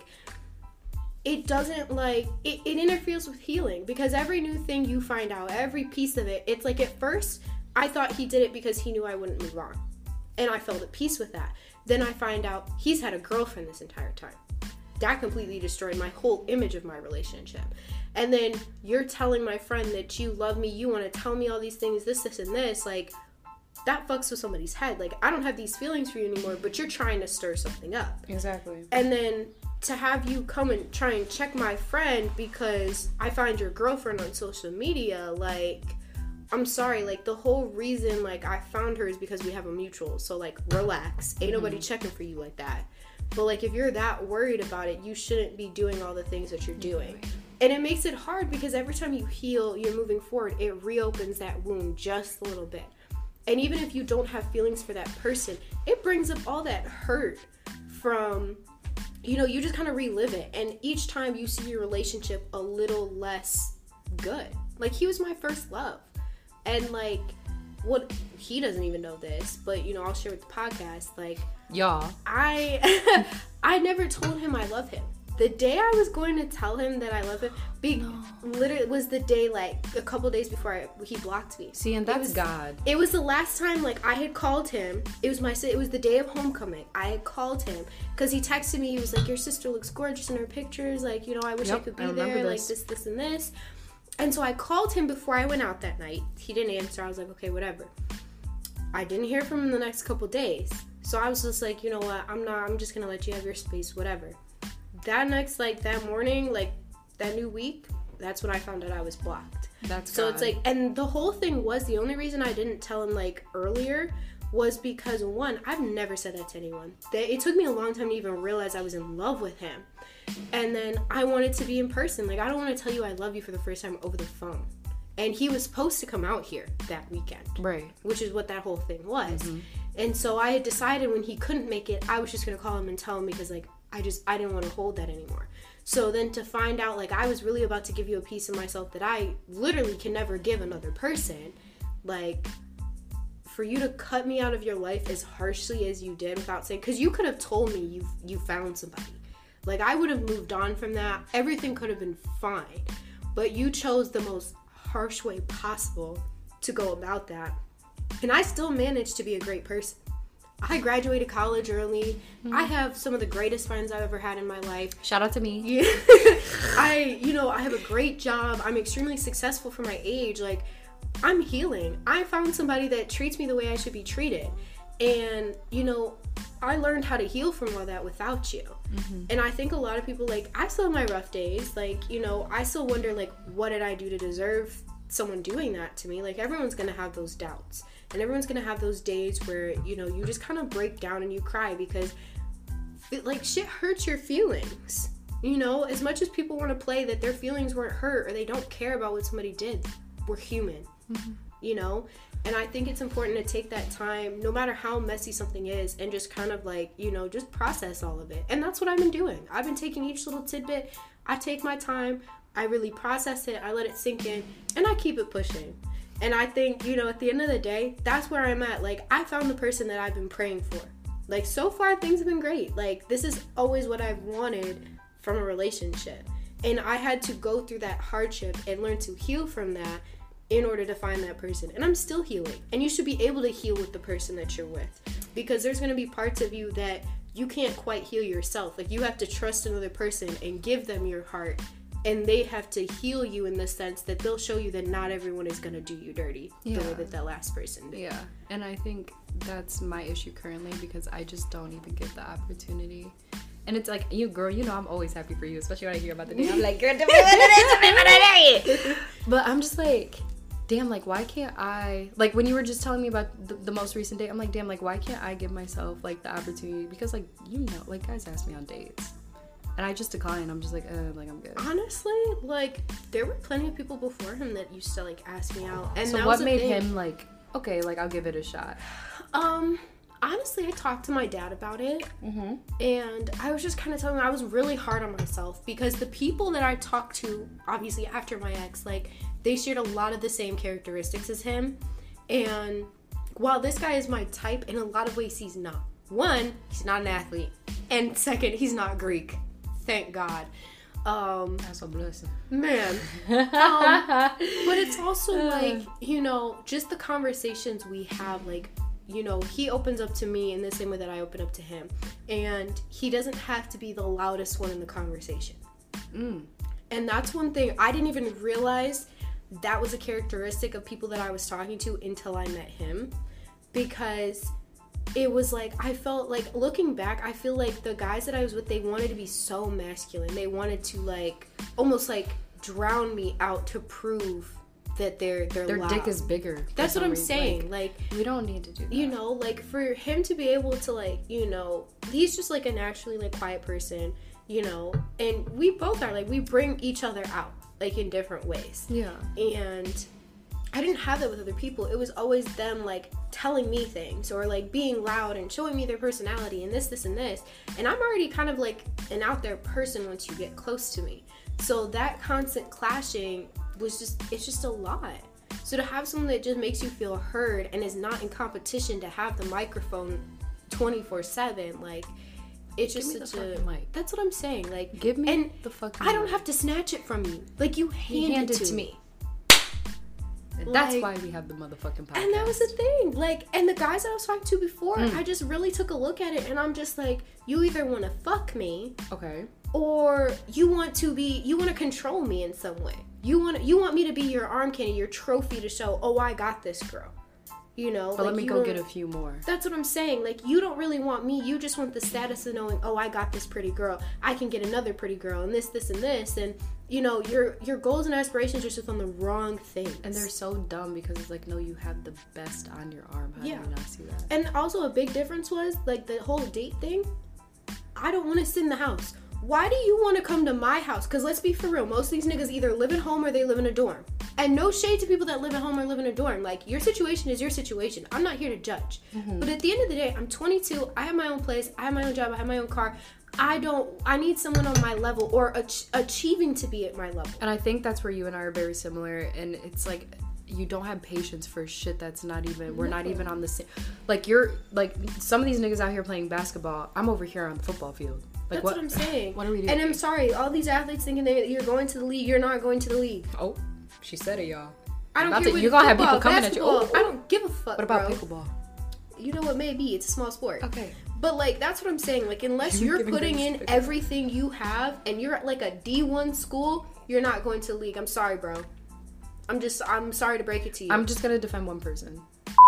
it doesn't, like, it, it interferes with healing, because every new thing you find out, every piece of it, it's like, at first, I thought he did it because he knew I wouldn't move on, and I felt at peace with that. Then I find out he's had a girlfriend this entire time. That completely destroyed my whole image of my relationship. And then you're telling my friend that you love me, you want to tell me all these things, this, this, and this. Like, that fucks with somebody's head. Like, I don't have these feelings for you anymore, but you're trying to stir something up. Exactly. And then to have you come and try and check my friend because I find your girlfriend on social media, like, I'm sorry, like, the whole reason, like, I found her is because we have a mutual. So, like, relax. Ain't mm-hmm. nobody checking for you like that. But like if you're that worried about it, you shouldn't be doing all the things that you're doing. And it makes it hard because every time you heal, you're moving forward, it reopens that wound just a little bit. And even if you don't have feelings for that person, it brings up all that hurt from, you know, you just kind of relive it. And each time you see your relationship a little less good. Like, he was my first love. And, like, what, he doesn't even know this, but, you know, I'll share with the podcast, like, y'all, I, I never told him I love him. The day I was going to tell him that I love him, be, no. literally was the day, like, a couple days before I, he blocked me. See, and that's it was, God. It was the last time, like, I had called him. It was my, it was the day of homecoming. I had called him, because he texted me. He was like, your sister looks gorgeous in her pictures. Like, you know, I wish yep, I could be I there. This. Like, this, this, and this. And so I called him before I went out that night. He didn't answer. I was like, okay, whatever. I didn't hear from him the next couple days. So I was just like, you know what? I'm not, I'm just going to let you have your space, whatever. That next, like, that morning, like, that new week, that's when I found out I was blocked. That's So God. It's like, and the whole thing was, the only reason I didn't tell him, like, earlier was because, one, I've never said that to anyone. It took me a long time to even realize I was in love with him. And then I wanted to be in person. Like, I don't want to tell you I love you for the first time over the phone. And he was supposed to come out here that weekend. Right. Which is what that whole thing was. Mm-hmm. And so I had decided when he couldn't make it, I was just going to call him and tell him because, like, I just, I didn't want to hold that anymore. So then to find out, like, I was really about to give you a piece of myself that I literally can never give another person. Like, for you to cut me out of your life as harshly as you did without saying, because you could have told me you you found somebody. Like, I would have moved on from that. Everything could have been fine. But you chose the most harsh way possible to go about that. And I still managed to be a great person. I graduated college early. Mm-hmm. I have some of the greatest friends I've ever had in my life. Shout out to me. Yeah. I, you know, I have a great job. I'm extremely successful for my age. Like, I'm healing. I found somebody that treats me the way I should be treated. And, you know, I learned how to heal from all that without you. Mm-hmm. And I think a lot of people, like, I still have my rough days. Like, you know, I still wonder, like, what did I do to deserve someone doing that to me? Like, everyone's going to have those doubts. And everyone's going to have those days where, you know, you just kind of break down and you cry because, it, like, shit hurts your feelings. You know, as much as people want to play that their feelings weren't hurt or they don't care about what somebody did, we're human. Mm-hmm. You know? And I think it's important to take that time, no matter how messy something is, and just kind of, like, you know, just process all of it. And that's what I've been doing. I've been taking each little tidbit. I take my time. I really process it. I let it sink in. And I keep it pushing. And I think, you know, at the end of the day, that's where I'm at. Like, I found the person that I've been praying for. Like, so far, things have been great. Like, this is always what I've wanted from a relationship. And I had to go through that hardship and learn to heal from that in order to find that person. And I'm still healing. And you should be able to heal with the person that you're with. Because there's going to be parts of you that you can't quite heal yourself. Like, you have to trust another person and give them your heart. And they have to heal you in the sense that they'll show you that not everyone is going to do you dirty yeah. the way that that last person did. Yeah. And I think that's my issue currently because I just don't even get the opportunity. And it's like, you girl, you know I'm always happy for you, especially when I hear about the day. I'm like, girl, tell me what it is, tell me what it is. But I'm just like, damn, like, why can't I, like, when you were just telling me about the, the most recent date, I'm like, damn, like, why can't I give myself, like, the opportunity? Because, like, you know, like, guys ask me on dates. And I just decline. I'm just like, uh, like, I'm good. Honestly, like, there were plenty of people before him that used to, like, ask me out. And so that what was made thing. him, like, okay, like, I'll give it a shot? Um, honestly, I talked to my dad about it. Mm-hmm. And I was just kind of telling him I was really hard on myself. Because the people that I talked to, obviously, after my ex, like, they shared a lot of the same characteristics as him. And while this guy is my type, in a lot of ways, he's not. One, he's not an athlete. And second, he's not Greek. Thank God. Um, That's a blessing. Man. Um, but it's also like, you know, just the conversations we have, like, you know, he opens up to me in the same way that I open up to him. And he doesn't have to be the loudest one in the conversation. Mm. And that's one thing I didn't even realize that was a characteristic of people that I was talking to until I met him. Because it was like, I felt like, looking back, I feel like the guys that I was with, they wanted to be so masculine. They wanted to, like, almost, like, drown me out to prove that they're they're their loud. dick is bigger. That's what I'm reason. saying. Like, like we don't need to do that. You know, like for him to be able to like, you know, he's just like a naturally like quiet person, you know, and we both are like we bring each other out like in different ways. Yeah. And I didn't have that with other people. It was always them like telling me things or like being loud and showing me their personality and this, this, and this. And I'm already kind of like an out there person once you get close to me. So that constant clashing was just, it's just a lot. So to have someone that just makes you feel heard and is not in competition to have the microphone twenty-four seven, like, it's just Give me such the a, fucking mic. That's what I'm saying. Like, give me and the fucking I don't mic. have to snatch it from you. Like, you hand, hand it, it to to me. me. And that's Like, why we have the motherfucking podcast. and that was the thing. Like, and the guys that I was talking to before, Mm. I just really took a look at it and I'm just like, you either want to fuck me Okay. or you want to be, you want to control me in some way. You want you want me to be your arm candy, your trophy to show, oh, I got this girl. You know? But like, let me you go don't- get a few more. That's what I'm saying. Like, you don't really want me. You just want the status of knowing, oh, I got this pretty girl. I can get another pretty girl and this, this, and this. And, you know, your your goals and aspirations are just on the wrong things. And they're so dumb because it's like, no, you have the best on your arm. How Yeah. do you not see that? And also a big difference was, like, the whole date thing. I don't want to sit in the house. Why do you want to come to my house? Because let's be for real. Most of these niggas either live at home or they live in a dorm. And no shade to people that live at home or live in a dorm. Like, your situation is your situation. I'm not here to judge. Mm-hmm. But at the end of the day, I'm twenty-two. I have my own place. I have my own job. I have my own car. I don't, I need someone on my level or ach- achieving to be at my level. And I think that's where you and I are very similar. And it's like, you don't have patience for shit that's not even, we're not even on the same, like you're, like some of these niggas out here playing basketball, I'm over here on the football field. Like, That's what, what I'm saying. What are we doing? And I'm sorry, all these athletes thinking that you're going to the league, you're not going to the league. Oh, she said it, y'all. I don't About care to- what you're gonna have football, people coming at you. basketball, Oh, I don't give a fuck. What about bro. pickleball? You know what? Maybe it's a small sport. Okay. But like that's what I'm saying. Like unless You're you're giving putting grace in to pickleball. everything you have and you're at like a D one school, you're not going to the league. I'm sorry, bro. I'm just I'm sorry to break it to you. I'm just gonna defend one person.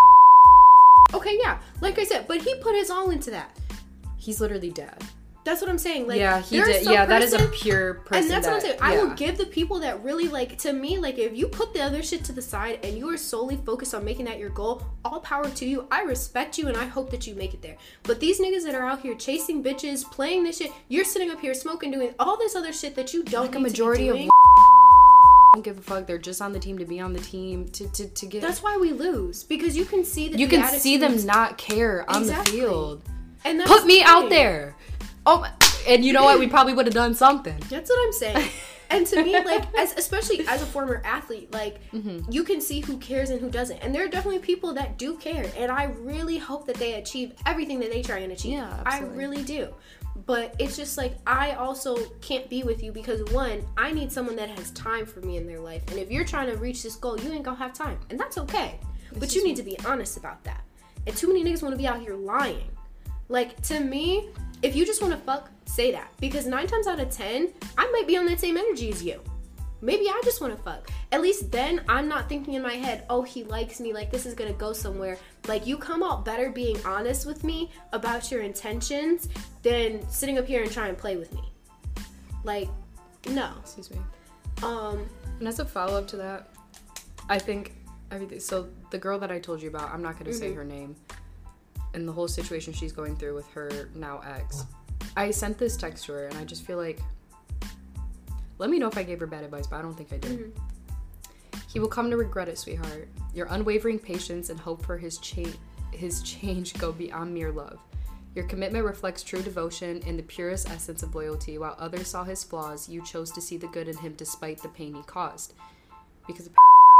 okay, yeah. Like I said, but he put his all into that. He's literally dad. That's what I'm saying. Like Yeah, he there's did. some Yeah, that is a person- pure person. And that's what I'm that- saying. I will yeah. give the people that really like to me, like if you put the other shit to the side and you are solely focused on making that your goal, all power to you. I respect you and I hope that you make it there. But these niggas that are out here chasing bitches, playing this shit, you're sitting up here smoking, doing all this other shit that you don't Like a need majority to be of doing. don't give a fuck. They're just on the team to be on the team to to, to get. That's why we lose because you can see that you the can see them attitudes- not care on Exactly. the field. And that's Put me the out thing. there. Oh, my- and you know what? We probably would have done something. That's what I'm saying. And to me, like, as especially as a former athlete, like, Mm-hmm. you can see who cares and who doesn't. And there are definitely people that do care. And I really hope that they achieve everything that they try and achieve. Yeah, I absolutely. really do. But it's just like, I also can't be with you because, one, I need someone that has time for me in their life. And if you're trying to reach this goal, you ain't gonna have time. And that's okay. But you need to be honest about that. And too many niggas want to be out here lying. Like, to me, if you just want to fuck, say that. Because nine times out of ten, I might be on that same energy as you. Maybe I just want to fuck. At least then, I'm not thinking in my head, oh, he likes me, like, this is going to go somewhere. Like, you come out better being honest with me about your intentions than sitting up here and trying to play with me. Like, no. Excuse me. Um, And as a follow up to that, I think everything. So the girl that I told you about, I'm not going to say Mhm. her name, and the whole situation she's going through with her now ex. I sent this text to her, and I just feel like, let me know if I gave her bad advice, but I don't think I did. Mhm. He will come to regret it, sweetheart. Your unwavering patience and hope for his change, his change go beyond mere love. Your commitment reflects true devotion and the purest essence of loyalty. While others saw his flaws, you chose to see the good in him despite the pain he caused. Because of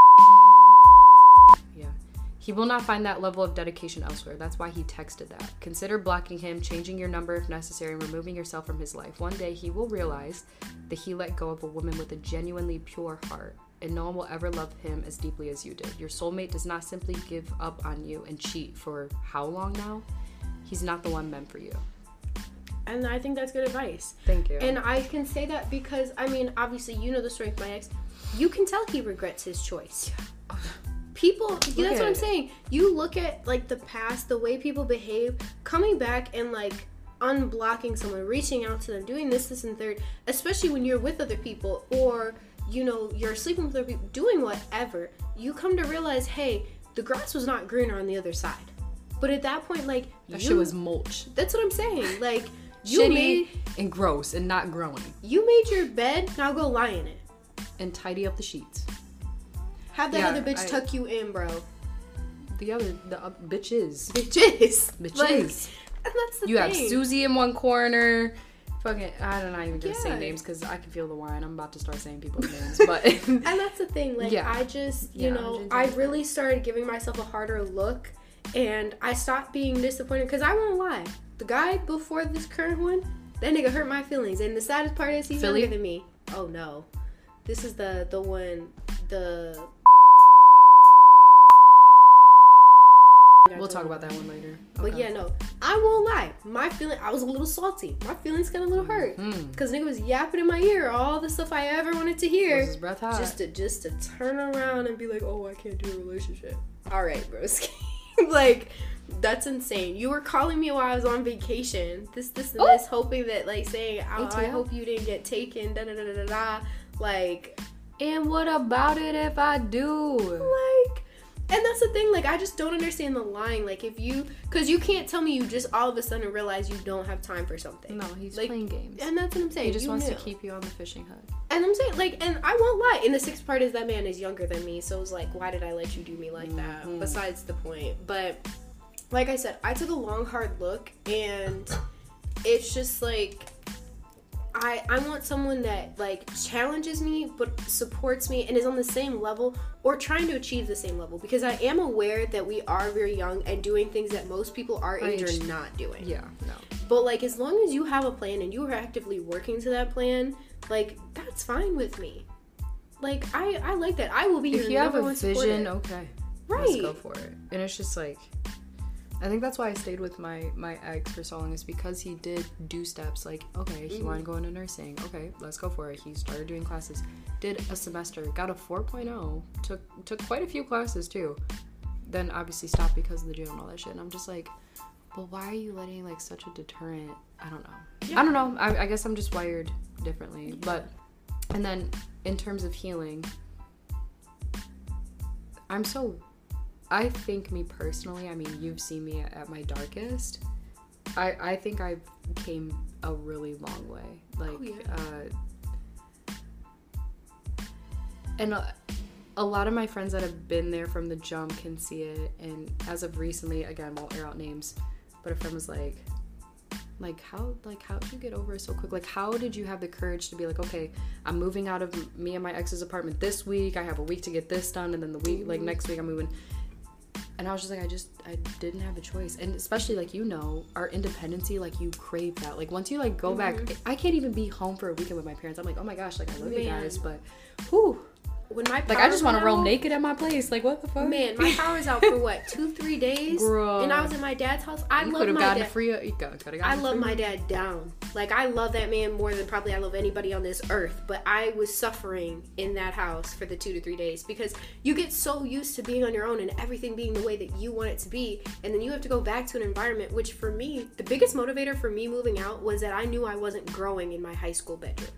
yeah. He will not find that level of dedication elsewhere. That's why he texted that. Consider blocking him, changing your number if necessary, and removing yourself from his life. One day he will realize that he let go of a woman with a genuinely pure heart, and no one will ever love him as deeply as you did. Your soulmate does not simply give up on you and cheat for how long now? He's not the one meant for you. and I think that's good advice. Thank you. And I can say that because, I mean, obviously, you know the story of my ex. You can tell he regrets his choice. People, that's what at I'm it. saying. You look at, like, the past, the way people behave, coming back and, like, unblocking someone, reaching out to them, doing this, this, and third, especially when you're with other people, or you know, you're sleeping with other people, doing whatever, you come to realize, hey, the grass was not greener on the other side. But at that point, like, that you, shit was mulch. That's what I'm saying. Like, you Shitty made and gross and not growing. You made your bed, now go lie in it. And tidy up the sheets. Have that Yeah, other bitch I- tuck you in, bro. The other, the uh, bitches. Bitches. Bitches. Like, and that's the You thing. have Susie in one corner. Fucking, I don't know, even gonna say Yeah. names because I can feel the wine. I'm about to start saying people's names, but And that's the thing. Like, Yeah. I just, you Yeah, know, I'm I ginger. really started giving myself a harder look, and I stopped being disappointed because I won't lie. The guy before this current one, that nigga hurt my feelings, and the saddest part is he's Philly? younger than me. Oh no, this is the the one the. we'll talk about that one later. But Okay. yeah, no, I won't lie. My feeling, I was a little salty. My feelings got a little hurt Mm. because nigga was yapping in my ear all the stuff I ever wanted to hear. Was his breath hot? Just to just to turn around and be like, oh, I can't do a relationship. All right, broski. Like, that's insane. You were calling me while I was on vacation. This, this, and Oh. this, hoping that, like, saying, oh, A T I M? hope you didn't get taken. Da da da da da da. Like, And what about it if I do? like. And that's the thing, like, I just don't understand the lying. Like, if you, because you can't tell me you just all of a sudden realize you don't have time for something. No, he's Like, playing games. And that's what I'm saying. He just You wants knew. to keep you on the fishing hook. And I'm saying, like, and I won't lie. And the sixth part is that man is younger than me. So it's like, why did I let you do me like that? Mhm. Besides the point. But, like I said, I took a long, hard look. And it's just like, I, I want someone that, like, challenges me, but supports me and is on the same level or trying to achieve the same level. Because I am aware that we are very young and doing things that most people our age Age. are not doing. Yeah, no. But, like, as long as you have a plan and you are actively working to that plan, like, that's fine with me. Like, I, I like that. I will be If your you have number a one vision, supporter. okay. Let's Right. go for it. And it's just like, I think that's why I stayed with my my ex for so long, is because he did do steps like, okay, he Mm-hmm. wanted to go into nursing. Okay, let's go for it. He started doing classes, did a semester, got a four point oh, took took quite a few classes too. Then obviously stopped because of the jail and all that shit. And I'm just like, well, why are you letting like such a deterrent? I don't know. Yeah. I don't know. I, I guess I'm just wired differently. But, and then in terms of healing, I'm so, I think me personally, I mean, you've seen me at, at my darkest. I, I think I came a really long way. Like, Oh, yeah. uh, and a, a lot of my friends that have been there from the jump can see it. And as of recently, again, won't air out names, but a friend was like, like how like how did you get over it so quick? Like, how did you have the courage to be like, okay, I'm moving out of me and my ex's apartment this week, I have a week to get this done, and then the week like next week I'm moving. And I was just like, I just I didn't have a choice. And especially, like, you know, our independency, like, you crave that. Like, once you like go Mm-hmm. back, I can't even be home for a weekend with my parents. I'm like, oh my gosh, like, I love you Man. guys, but whew, When my like, I just want to power roam went out- naked at my place. Like, what the fuck? Man, my power was out for what, two, three days? Girl. And I was in my dad's house. I you love could have my gotten dad. a free. You could have gotten I a love free- my dad down. Like, I love that man more than probably I love anybody on this earth. But I was suffering in that house for the two to three days because you get so used to being on your own and everything being the way that you want it to be. And then you have to go back to an environment, which for me, the biggest motivator for me moving out was that I knew I wasn't growing in my high school bedroom.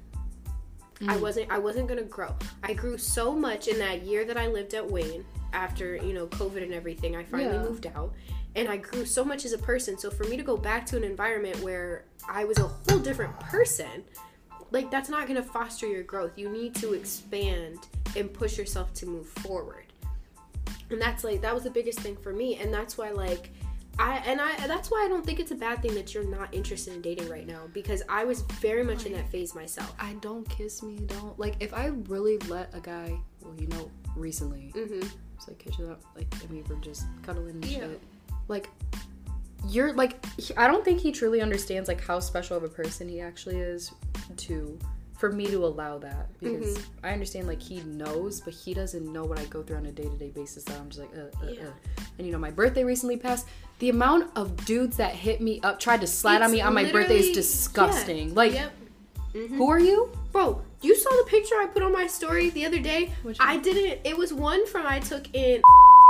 I wasn't I wasn't gonna grow. I grew so much in that year that I lived at Wayne after, you know, COVID and everything. I finally Yeah. moved out. And I grew so much as a person. So for me to go back to an environment where I was a whole different person, like, that's not gonna foster your growth. You need to expand and push yourself to move forward. And that's like that was the biggest thing for me. And that's why like I and I that's why I don't think it's a bad thing that you're not interested in dating right now, because I was very much in that phase myself. I don't kiss me, don't like if I really let a guy, well, you know, recently, Mm-hmm. it's like catch it up, like, and we were just cuddling and Yeah. shit. Like, you're like, he- I don't think he truly understands like how special of a person he actually is to, for me to allow that, because Mhm. I understand like he knows, but he doesn't know what I go through on a day to day basis. That I'm just like, uh, uh, Yeah. uh. And you know, my birthday recently passed. The amount of dudes that hit me up, tried to slide on It's me on my birthday is literally- disgusting. yeah. Like, Yep. Mhm. who are you? Bro, you saw the picture I put on my story the other day? Which I one? didn't. It was one from I took in.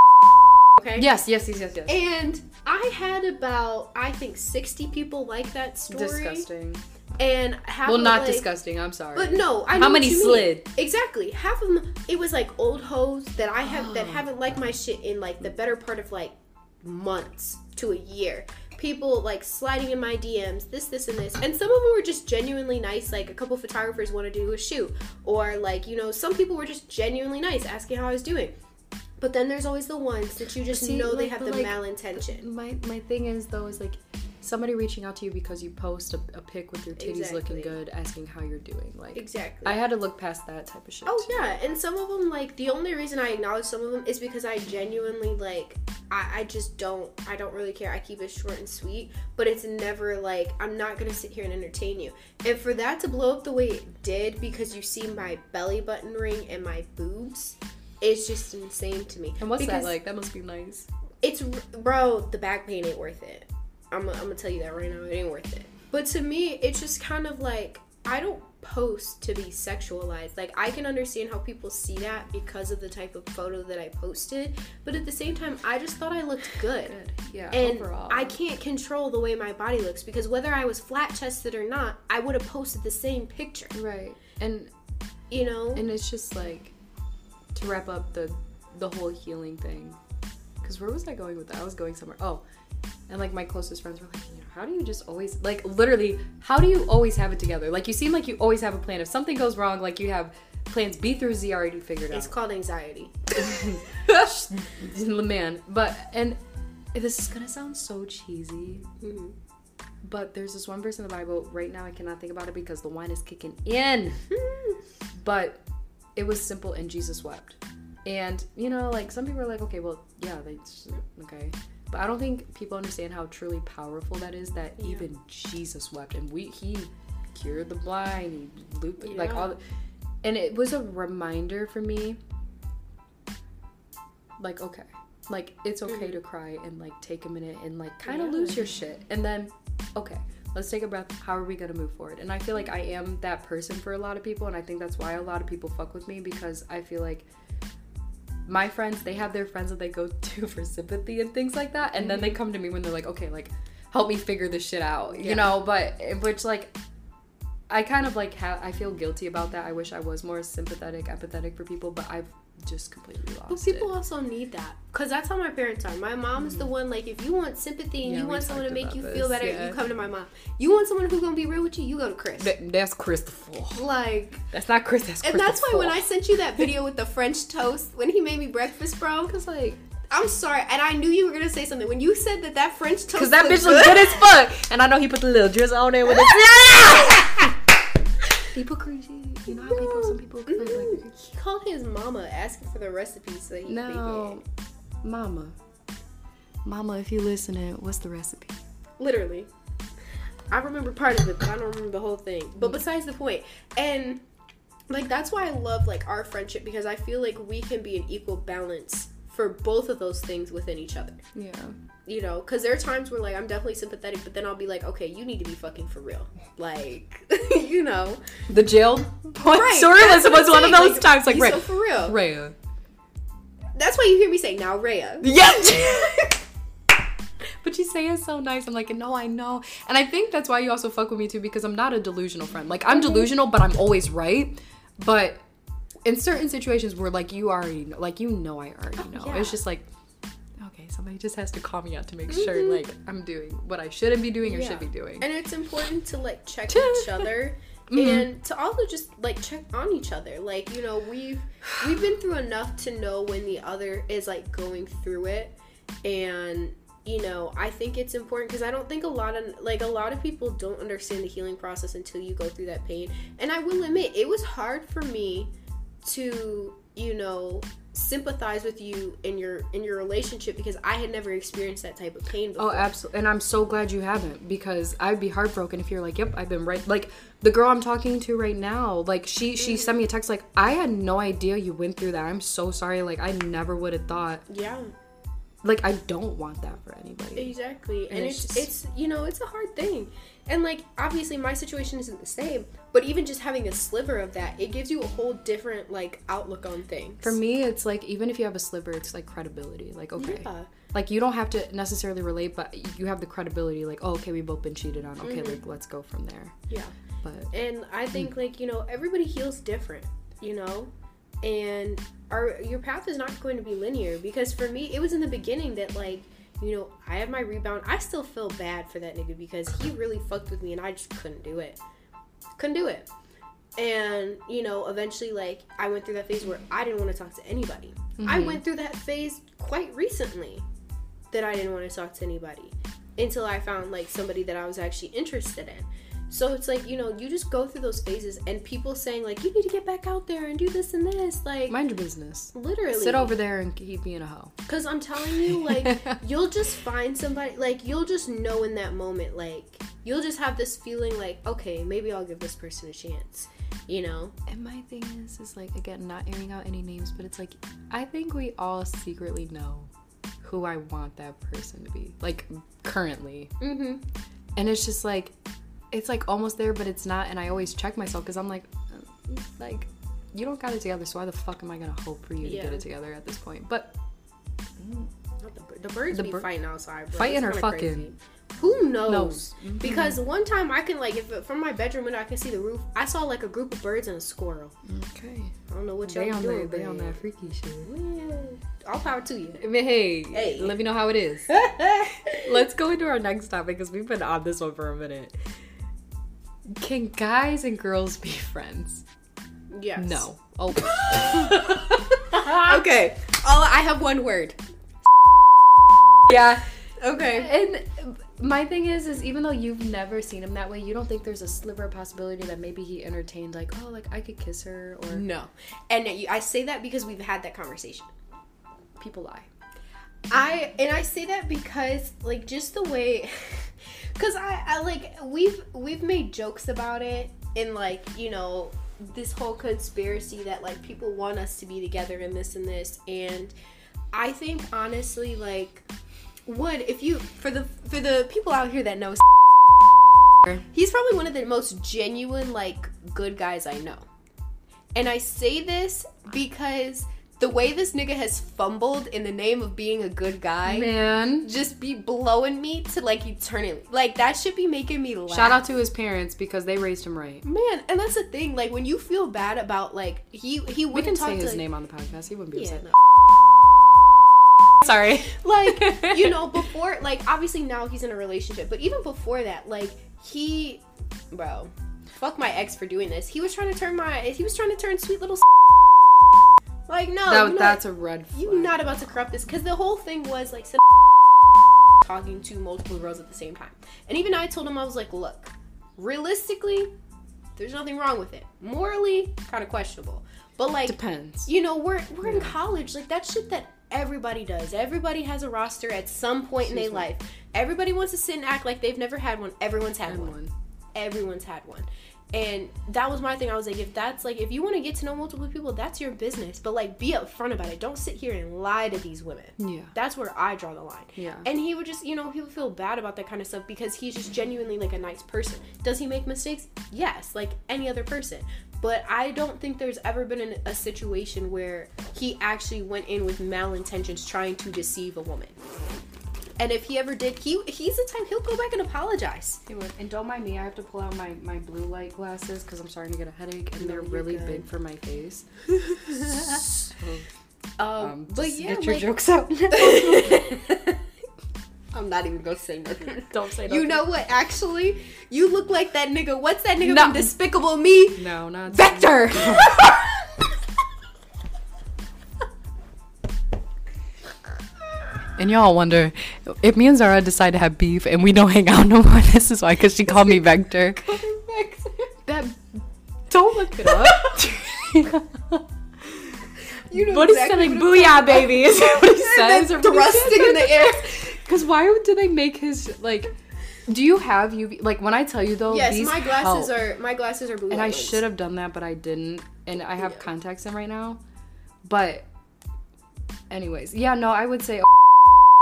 Okay? Yes, yes, yes, yes, yes. And I had about, I think, sixty people like that story. Disgusting. And half well, of, not like, disgusting. I'm sorry. But no, I know how what many you slid? Mean. Exactly. Half of them. It was like old hoes that I have that haven't liked my shit in like the better part of like months to a year. People like sliding in my D Ms, this, this, and this. And some of them were just genuinely nice. Like a couple photographers wanted to do a shoot. Or like, you know, some people were just genuinely nice, asking how I was doing. But then there's always the ones that you just See, know like, they have the like, malintention. My my thing is, though, is like somebody reaching out to you because you post a, a pic with your titties exactly. looking good, asking how you're doing. Like Exactly. I had to look past that type of shit. Oh, too. yeah. And some of them, like, the only reason I acknowledge some of them is because I genuinely, like, I, I just don't, I don't really care. I keep it short and sweet. But it's never, like, I'm not going to sit here and entertain you. And for that to blow up the way it did because you see my belly button ring and my boobs, it's just insane to me. And what's because that like? That must be nice. It's, bro, the back pain ain't worth it. I'm, I'm gonna tell you that right now. It ain't worth it. But to me, it's just kind of like, I don't post to be sexualized. Like, I can understand how people see that because of the type of photo that I posted. But at the same time, I just thought I looked good. Good. Yeah, and overall. I can't control the way my body looks because whether I was flat-chested or not, I would have posted the same picture. Right. And, you know? And it's just like, to wrap up the, the whole healing thing. Because where was I going with that? I was going somewhere. Oh. And, like, my closest friends were like, you know, how do you just always, like, literally, how do you always have it together? Like, you seem like you always have a plan. If something goes wrong, like, you have plans B through Z already figured out. It's called anxiety. Man. But, and this is going to sound so cheesy, mm-hmm. but there's this one verse in the Bible. Right now, I cannot think about it because the wine is kicking in. But it was simple, and Jesus wept. And, you know, like, some people are like, okay, well, yeah, they, okay. But I don't think people understand how truly powerful that is, that yeah. even Jesus wept. And we he cured the blind, he looped, yeah. like, all the, and it was a reminder for me, like, okay. Like, it's okay mm-hmm. to cry and, like, take a minute and, like, kind of yeah. lose your shit. And then, okay, let's take a breath. How are we going to move forward? And I feel like I am that person for a lot of people. And I think that's why a lot of people fuck with me, because I feel like my friends, they have their friends that they go to for sympathy and things like that. And mm-hmm. then they come to me when they're like, okay, like, help me figure this shit out, you yeah. know? But, which, like, I kind of, like, have, I feel guilty about that. I wish I was more sympathetic, empathetic for people, but I've just completely lost But people it. also need that. Because that's how my parents are. My mom mm-hmm. is the one, like, if you want sympathy and yeah, you want someone to make you this. feel better, yeah. you come to my mom. You want someone who's going to be real with you, you go to Chris. That, that's Christopher. Like. That's not Chris, that's Christopher. And that's why when I sent you that video with the French toast, when he made me breakfast, bro, because, like, I'm sorry, and I knew you were going to say something. When you said that that French toast Because that bitch good, was good as fuck. And I know he put the little drizzle on there with it. People crazy. You know how people, some people cook mm-hmm. like. He called his mama asking for the recipe so he no, could make it. Mama. Mama, if you listening, what's the recipe? Literally. I remember part of it, but I don't remember the whole thing. But besides the point. And, like, that's why I love, like, our friendship, because I feel like we can be an equal balance for both of those things within each other. Yeah. You know, because there are times where, like, I'm definitely sympathetic, but then I'll be like, okay, you need to be fucking for real. Like, you know. The jail point right, story was, was one of those like, times. Like, Rhea. So for real. Rhea. That's why you hear me say, now, Rhea. Yeah. But you say it so nice. I'm like, no, I know. And I think that's why you also fuck with me, too, because I'm not a delusional friend. Like, I'm mm-hmm. delusional, but I'm always right. But in certain situations where, like, you already know, like, you know I already know. Oh, yeah. It's just like, okay, somebody just has to call me out to make mm-hmm. sure, like, I'm doing what I shouldn't be doing or yeah. should be doing. And it's important to, like, check each other mm-hmm. and to also just, like, check on each other. Like, you know, we've we've been through enough to know when the other is, like, going through it. And, you know, I think it's important because I don't think a lot of, like, a lot of people don't understand the healing process until you go through that pain. And I will admit, it was hard for me to, you know, sympathize with you in your in your relationship because I had never experienced that type of pain before. Oh, absolutely. And I'm so glad you haven't, because I'd be heartbroken if you're like, yep, I've been right. Like, the girl I'm talking to right now, like, she she mm. sent me a text like, I had no idea you went through that. I'm so sorry. Like, I never would have thought. Yeah. like, I don't want that for anybody. Exactly. And, and it's, it's, just... it's, you know, it's a hard thing. And, like, obviously my situation isn't the same, but even just having a sliver of that, it gives you a whole different, like, outlook on things. For me, it's like, even if you have a sliver, it's like credibility. Like, okay. Yeah. Like, you don't have to necessarily relate, but you have the credibility, like, oh, okay, we've both been cheated on. Okay, mm-hmm. like, let's go from there. Yeah. But And I think, like, you know, everybody heals different, you know? And our your path is not going to be linear, because for me, it was in the beginning that, like, you know, I had my rebound. I still feel bad for that nigga because he really fucked with me and I just couldn't do it. Couldn't do it. And, you know, eventually, like, I went through that phase where I didn't want to talk to anybody. Mm-hmm. I went through that phase quite recently that I didn't want to talk to anybody until I found, like, somebody that I was actually interested in. So it's like, you know, you just go through those phases, and people saying, like, you need to get back out there and do this and this. Like, mind your business. Literally. Sit over there and keep being a hoe. Because I'm telling you, like, you'll just find somebody, like, you'll just know in that moment, like, you'll just have this feeling like, okay, maybe I'll give this person a chance, you know? And my thing is, is like, again, not airing out any names, but it's like, I think we all secretly know who I want that person to be. Like, currently. Mm-hmm. And it's just like, it's like almost there, but it's not. And I always check myself because I'm like, like, you don't got it together, so why the fuck am I gonna hope for you yeah. to get it together at this point? But Not the, the birds the be bir- fighting outside, bro. Fighting it's or fucking? Crazy. Who knows? knows? Mm-hmm. Because one time I can, like, if from my bedroom window I can see the roof, I saw like a group of birds and a squirrel. Okay. I don't know what they y'all on doing. That, they on that freaky shit. Yeah. All power to you. I mean, hey, hey, let me know how it is. Let's go into our next topic because we've been on this one for a minute. Can guys and girls be friends? Yes. No. Oh. Okay. Oh, I have one word. Yeah. Okay. And my thing is, is even though you've never seen him that way, you don't think there's a sliver of possibility that maybe he entertained, like, oh, like, I could kiss her, or... No. And I say that because we've had that conversation. People lie. I, and I say that because, like, just the way... Because I, I, like, we've, we've made jokes about it, and, like, you know, this whole conspiracy that, like, people want us to be together and this and this, and I think, honestly, like... Would if you for the for the people out here that know, he's probably one of the most genuine, like, good guys I know. And I say this because the way this nigga has fumbled in the name of being a good guy, man, just be blowing me to, like, eternity. Like, that should be making me laugh. Shout out to his parents because they raised him right. Man, and that's the thing. Like, when you feel bad about, like, he he wouldn't we can talk say to, his name on the podcast. He wouldn't be yeah, upset. No. Sorry. Like, you know, before, like, obviously now he's in a relationship, but even before that, like, he, bro, fuck my ex for doing this. He was trying to turn my, he was trying to turn sweet little like, no. That, you know, that's a red flag. You're not about to corrupt this, because the whole thing was, like, talking to multiple girls at the same time. And even I told him, I was like, look, realistically, there's nothing wrong with it. Morally, kind of questionable. But, like, depends. You know, we're we're yeah. in college. Like, that shit that everybody does. Everybody has a roster at some point Excuse in their life. Everybody wants to sit and act like they've never had one. Everyone's had Everyone. one. Everyone's had one. And that was my thing. I was like, if that's, like, if you want to get to know multiple people, that's your business. But, like, be upfront about it. Don't sit here and lie to these women. Yeah. That's where I draw the line. Yeah. And he would just, you know, he would feel bad about that kind of stuff because he's just genuinely, like, a nice person. Does he make mistakes? Yes, like any other person. But I don't think there's ever been an, a situation where he actually went in with malintentions trying to deceive a woman. And if he ever did, he he's the type, he'll go back and apologize. He would. And don't mind me, I have to pull out my, my blue light glasses because I'm starting to get a headache and no, they're really good. big for my face. so, um, um, but yeah, get your like, jokes out. I'm not even gonna say nothing. Don't say nothing. You know what? Actually, you look like that nigga. What's that nigga no. from Despicable Me? No, not Vector. And y'all wonder, if me and Zara decide to have beef and we don't hang out no more, this is why, because she called me Vector. Vector. That, don't look it up. You know what exactly he's saying, booyah, baby, is that what he says? Or thrusting in the air. Because why do they make his, like, do you have U V, like, when I tell you, though, yes, these my glasses help. are, my glasses are blue. And I ones. should have done that, but I didn't. And I have yeah. contacts in right now. But, anyways, yeah, no, I would say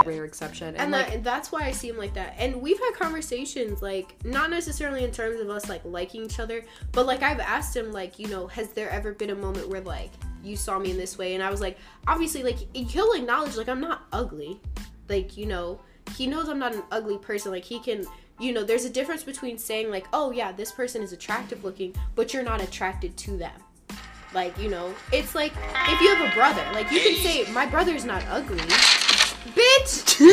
rare exception. And, and like, that, that's why I see him like that. And we've had conversations, like, not necessarily in terms of us, like, liking each other, but, like, I've asked him, like, you know, has there ever been a moment where, like, you saw me in this way? And I was like, obviously, like, he'll acknowledge, like, I'm not ugly. Like, you know, he knows I'm not an ugly person. Like, he can, you know, there's a difference between saying, like, oh, yeah, this person is attractive looking, but you're not attracted to them. Like, you know, it's like, if you have a brother, like, you can say, my brother's not ugly. Bitch!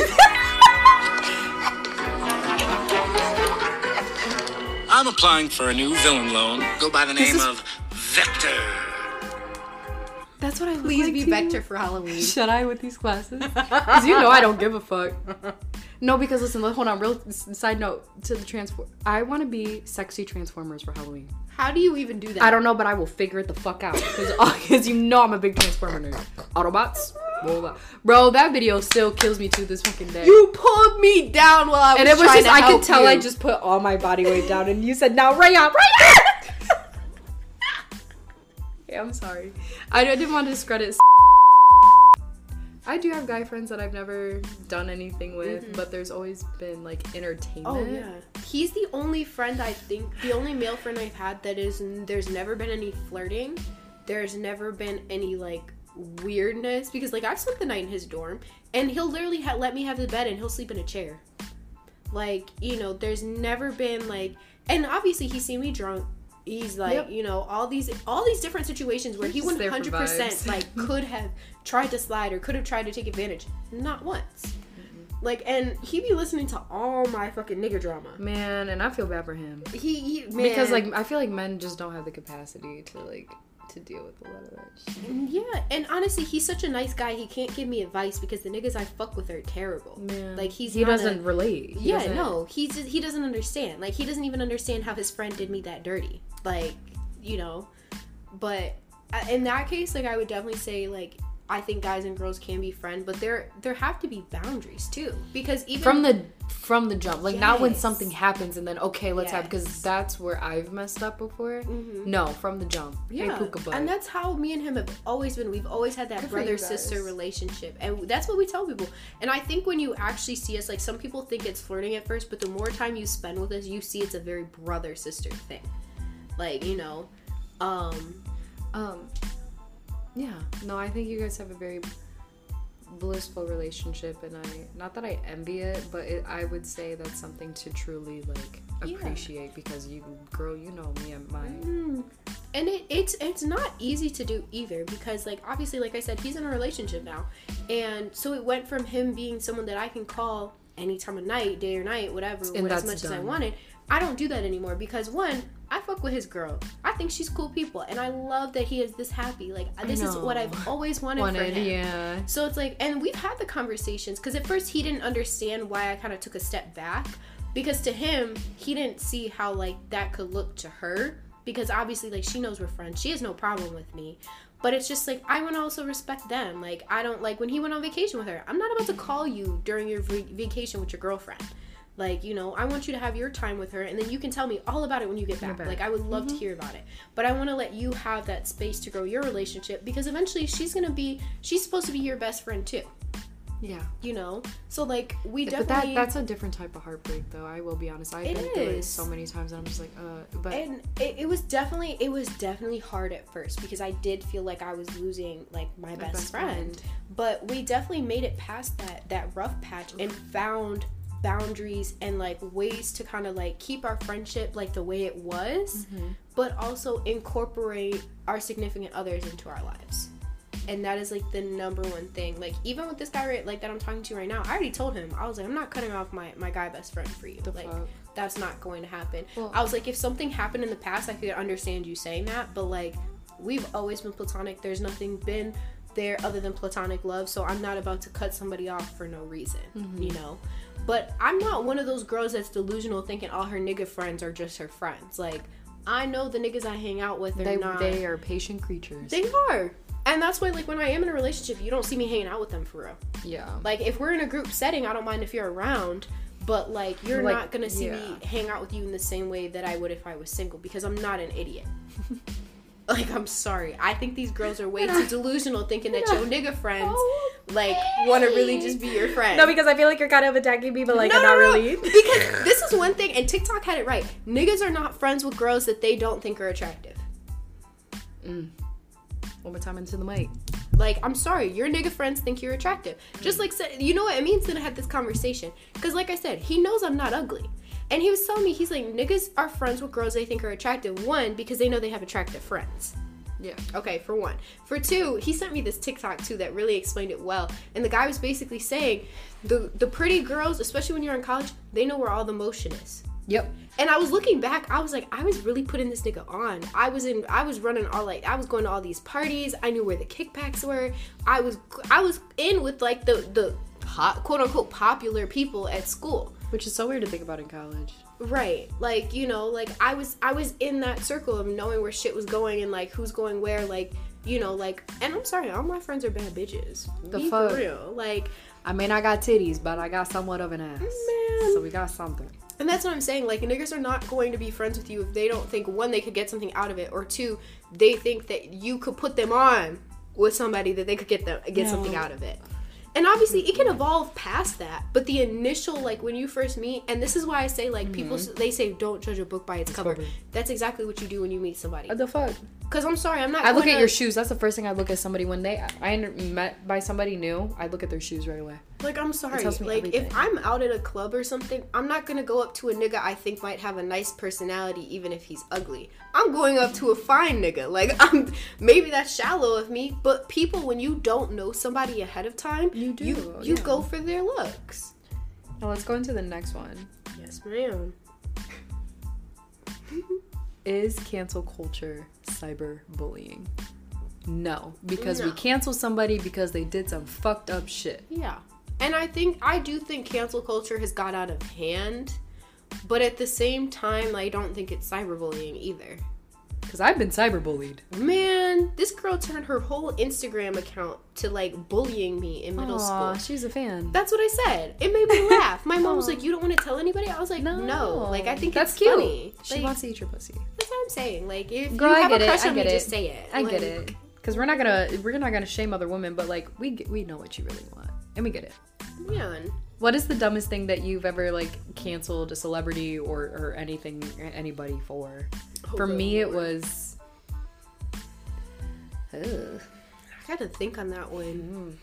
I'm applying for a new villain loan. Go by the name is... of Vector. That's what I look Please like be too. Vector for Halloween. Should I with these glasses? Because you know I don't give a fuck. No, because listen, hold on. Real side note to the transform. I want to be sexy Transformers for Halloween. How do you even do that? I don't know, but I will figure it the fuck out. Because you know I'm a big Transformer nerd. Autobots, roll out. Bro, that video still kills me to this fucking day. You pulled me down while I was and it was trying just, to I help could tell you. I just put all my body weight down, and you said, now Rayon, Rayon! Yeah, I'm sorry. I didn't want to discredit. I do have guy friends that I've never done anything with, mm-hmm. but there's always been, like, entertainment. Oh, yeah. He's the only friend, I think, the only male friend I've had that is, there's never been any flirting. There's never been any, like, weirdness. Because, like, I've spent the night in his dorm, and he'll literally ha- let me have the bed, and he'll sleep in a chair. Like, you know, there's never been, like, and obviously he's seen me drunk. He's like, yep. you know, all these all these different situations where he one hundred percent like could have tried to slide or could have tried to take advantage. Not once. Mm-hmm. Like, and he be listening to all my fucking nigga drama. Man, and I feel bad for him. He, he man. Because, like, I feel like men just don't have the capacity to, like, to deal with a lot of that shit. Yeah, and honestly, he's such a nice guy. He can't give me advice because the niggas I fuck with are terrible. Man. Like, he's he not doesn't a, relate. He yeah, doesn't. no, he's just, he doesn't understand. Like, he doesn't even understand how his friend did me that dirty. Like, you know, but in that case, like, I would definitely say, like, I think guys and girls can be friends, but there there have to be boundaries too, because even from the from the jump, like, yes. not when something happens and then okay, let's yes. have, because that's where I've messed up before. Mm-hmm. No, from the jump. Yeah, hey, and that's how me and him have always been. We've always had that brother sister relationship, and that's what we tell people. And I think when you actually see us, like, some people think it's flirting at first, but the more time you spend with us, you see it's a very brother sister thing. Like, you know, um, um. Yeah, no, I think you guys have a very blissful relationship, and I, not that I envy it, but it, I would say that's something to truly, like, appreciate, yeah. because you, girl, you know me and mine. Mm. And it, it's it's not easy to do either, because, like, obviously, like I said, he's in a relationship now, and so it went from him being someone that I can call any time of night, day or night, whatever, and as much done. as I wanted. I don't do that anymore, because one, I fuck with his girl. I think she's cool people, and I love that he is this happy. Like, this is what I've always wanted, wanted for him. Yeah. So it's like, and we've had the conversations, because at first he didn't understand why I kind of took a step back, because to him, he didn't see how, like, that could look to her, because obviously, like, she knows we're friends. She has no problem with me. But it's just, like, I want to also respect them. Like, I don't, like, when he went on vacation with her, I'm not about to call you during your v- vacation with your girlfriend. Like, you know, I want you to have your time with her, and then you can tell me all about it when you get back. Like, I would love mm-hmm. to hear about it. But I want to let you have that space to grow your relationship, because eventually she's going to be, she's supposed to be your best friend too. Yeah. You know? So, like, we but definitely... But that, that's a different type of heartbreak, though. I will be honest. I've it been is. through it so many times, and I'm just like, uh... But... And it, it was definitely, it was definitely hard at first, because I did feel like I was losing, like, my, my best, best friend. friend. But we definitely made it past that, that rough patch and found boundaries and, like, ways to kind of, like, keep our friendship, like, the way it was, mm-hmm. but also incorporate our significant others into our lives. And that is, like, the number one thing. Like, even with this guy, right, like, that I'm talking to right now, I already told him, I was like, I'm not cutting off my, my guy best friend for you. The like, fuck? That's not going to happen. Well, I was like, if something happened in the past, I could understand you saying that, but, like, we've always been platonic. There's nothing been there other than platonic love, so I'm not about to cut somebody off for no reason, mm-hmm. you know? But I'm not one of those girls that's delusional thinking all her nigga friends are just her friends. Like, I know the niggas I hang out with are they, not... They are patient creatures. They are. And that's why, like, when I am in a relationship, you don't see me hanging out with them for real. Yeah. Like, if we're in a group setting, I don't mind if you're around, but, like, you're like, not gonna see yeah. me hang out with you in the same way that I would if I was single, because I'm not an idiot. Like, I'm sorry. I think these girls are way too delusional thinking that your nigga friends... like want to really just be your friend. No, because I feel like you're kind of attacking me, but like no, I'm no, not no. really. Because this is one thing, and TikTok had it right. Niggas are not friends with girls that they don't think are attractive. Mm. One more time into the mic. Like, I'm sorry, your nigga friends think you're attractive. Just like, you know what it means to have this conversation. Because like I said, he knows I'm not ugly. And he was telling me, he's like, niggas are friends with girls they think are attractive. One, because they know they have attractive friends. Yeah. Okay, for one. For two, he sent me this TikTok too that really explained it well. And the guy was basically saying, the the pretty girls, especially when you're in college, they know where all the motion is. Yep. And I was looking back, I was like, I was really putting this nigga on. I was in, I was running all like, I was going to all these parties. I knew where the kickbacks were. I was, I was in with like the the hot, quote unquote popular people at school. Which is so weird to think about in college. Right. Like, you know, like I was, I was in that circle of knowing where shit was going and like who's going where, like, you know, like, and I'm sorry, all my friends are bad bitches. The Be fuck? for real. Like, I mean, I got titties, but I got somewhat of an ass. Man. So we got something. And that's what I'm saying. Like, niggas are not going to be friends with you if they don't think, one, they could get something out of it, or two, they think that you could put them on with somebody that they could get them get No. something out of it. And obviously, it can evolve past that. But the initial, like, when you first meet, and this is why I say, like, people, they say, don't judge a book by its cover. cover. That's exactly what you do when you meet somebody. What the fuck? Because I'm sorry, I'm not I look going at to- your shoes. That's the first thing I look at somebody when they I met by somebody new. I look at their shoes right away. Like, I'm sorry. tells me Like, everything. if I'm out at a club or something, I'm not gonna go up to a nigga I think might have a nice personality, even if he's ugly. I'm going up to a fine nigga. Like, I'm maybe that's shallow of me, but people, when you don't know somebody ahead of time, You do, You, you yeah. go for their looks. Now let's go into the next one. Yes, ma'am. Is cancel culture cyberbullying? No, because we No. cancel somebody because they did some fucked up shit. Yeah. And I think, I do think cancel culture has got out of hand, but at the same time, I don't think it's cyberbullying either. Because I've been cyberbullied. Man, this girl turned her whole Instagram account to, like, bullying me in middle Aw, school. she's a fan. That's what I said. It made me laugh. My mom was like, you don't want to tell anybody? I was like, no. No. Like, I think That's it's cute. funny. She Like, wants to eat your pussy. that's what I'm saying. Like, if Girl, you I have get a it. crush I on get me, it. just say it. I get Like, it. Because we're not gonna we're not gonna shame other women, but like we get- we know what you really want, and we get it. Man. What is the dumbest thing that you've ever like canceled a celebrity or or anything anybody for? For good me, it Lord. was. Ugh. I had to think on that one.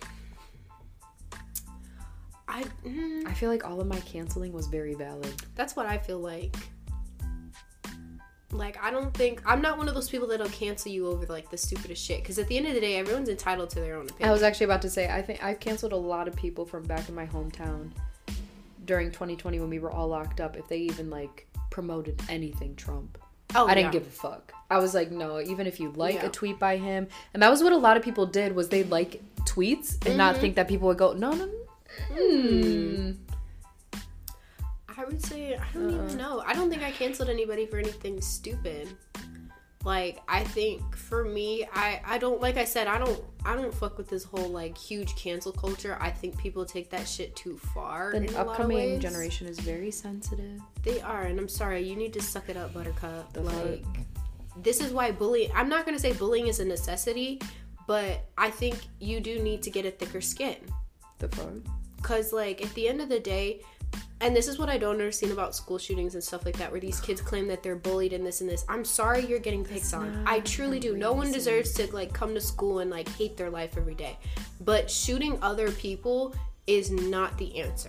I, mm, I feel like all of my canceling was very valid. that's what I feel like. Like, I don't think, I'm not one of those people that'll cancel you over, like, the stupidest shit. Because at the end of the day, everyone's entitled to their own opinion. I was actually about to say, I think I've canceled a lot of people from back in my hometown during twenty twenty when we were all locked up. If they even like promoted anything Trump, oh, I didn't yeah. give a fuck. I was like, no, even if you like Yeah. a tweet by him, and that was what a lot of people did was they'd like tweets and not think that people would go, no, no, no. Mm. I would say, I don't even know. I don't think I canceled anybody for anything stupid. Like, I think for me, I, I don't, like I said, I don't, I don't fuck with this whole, like, huge cancel culture. I think people take that shit too far. in The a lot of upcoming ways. generation is very sensitive. They are, and I'm sorry, you need to suck it up, Buttercup. The like, fuck? this is why bullying, I'm not going to say bullying is a necessity, but I think you do need to get a thicker skin. The fuck? Because, like, at the end of the day, and this is what I don't understand about school shootings and stuff like that, where these kids claim that they're bullied and this and this. I'm sorry you're getting picked on. I truly do. No one deserves to, like, come to school and, like, hate their life every day. But shooting other people is not the answer.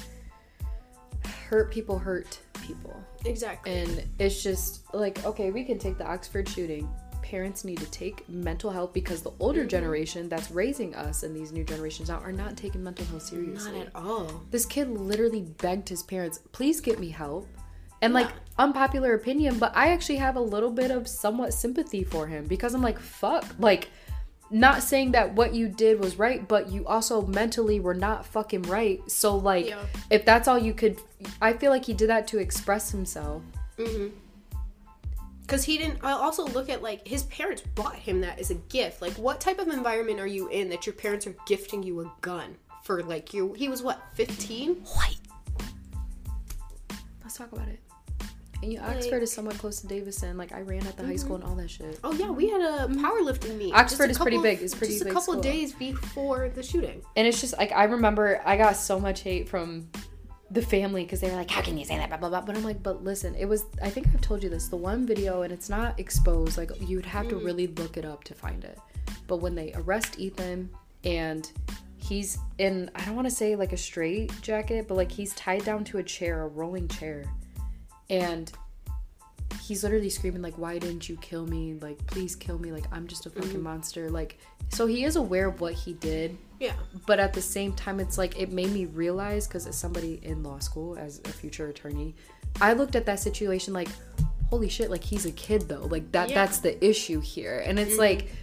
Hurt people hurt people. Exactly. And it's just like, okay, we can take the Oxford shooting. Parents need to take mental health because the older generation that's raising us and these new generations now are not taking mental health seriously. Not at all. This kid literally begged his parents, please get me help. And like, unpopular opinion, but I actually have a little bit of somewhat sympathy for him because I'm like, fuck. Like, not saying that what you did was right, but you also mentally were not fucking right. So like, Yeah. if that's all you could, I feel like he did that to express himself. Mm-hmm. Because he didn't, I also look at, like, his parents bought him that as a gift. Like, what type of environment are you in that your parents are gifting you a gun for, like, you? He was, what, fifteen? White. Let's talk about it. And you, Oxford like, is somewhat close to Davison. Like, I ran at the mm-hmm. high school and all that shit. Oh, yeah. We had a powerlifting meet. Oxford is couple, pretty big. It's pretty just big Just a couple school. days before the shooting. And it's just, like, I remember I got so much hate from the family because they were like, how can you say that, blah, blah, blah. But I'm like, but listen, it was, I think I've told you this, the one video, and it's not exposed. Like, you'd have mm. to really look it up to find it. But when they arrest Ethan and he's in, I don't want to say like a straight jacket, but like he's tied down to a chair, a rolling chair. And he's literally screaming like, why didn't you kill me? Like, please kill me. Like, I'm just a fucking mm-hmm. monster. Like, so he is aware of what he did. Yeah. But at the same time, it's like, it made me realize, because as somebody in law school, as a future attorney, I looked at that situation like, holy shit, like he's a kid though. Like that, yeah. that's the issue here. And it's mm-hmm. like,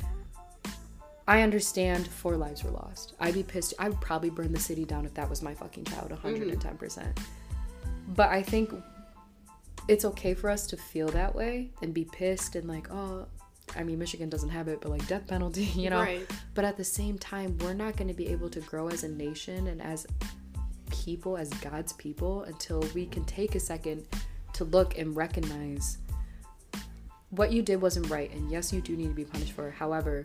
I understand four lives were lost. I'd be pissed. I would probably burn the city down if that was my fucking child, one hundred ten percent. Mm-hmm. But I think it's okay for us to feel that way and be pissed and like, oh, I mean, Michigan doesn't have it, but like death penalty, you know? Right. But at the same time, we're not going to be able to grow as a nation and as people, as God's people, until we can take a second to look and recognize what you did wasn't right. And yes, you do need to be punished for it. However,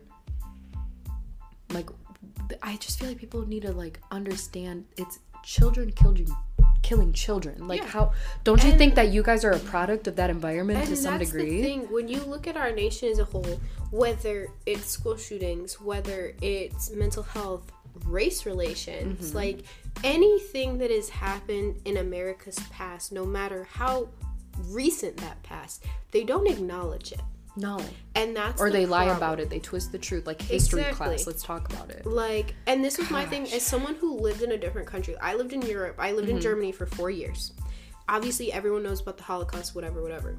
like, I just feel like people need to like understand it's children killed you. Killing children, like yeah. how don't you and, think that you guys are a product of that environment to some degree? And that's the thing, when you look at our nation as a whole, whether it's school shootings, whether it's mental health, race relations, mm-hmm. like anything that has happened in America's past, no matter how recent that past, they don't acknowledge it. No. And that's Or the they problem. lie about it. They twist the truth. Like history exactly. class. Let's talk about it. Like, and this was Gosh. my thing. As someone who lived in a different country, I lived in Europe. I lived mm-hmm. in Germany for four years. Obviously, everyone knows about the Holocaust, whatever, whatever.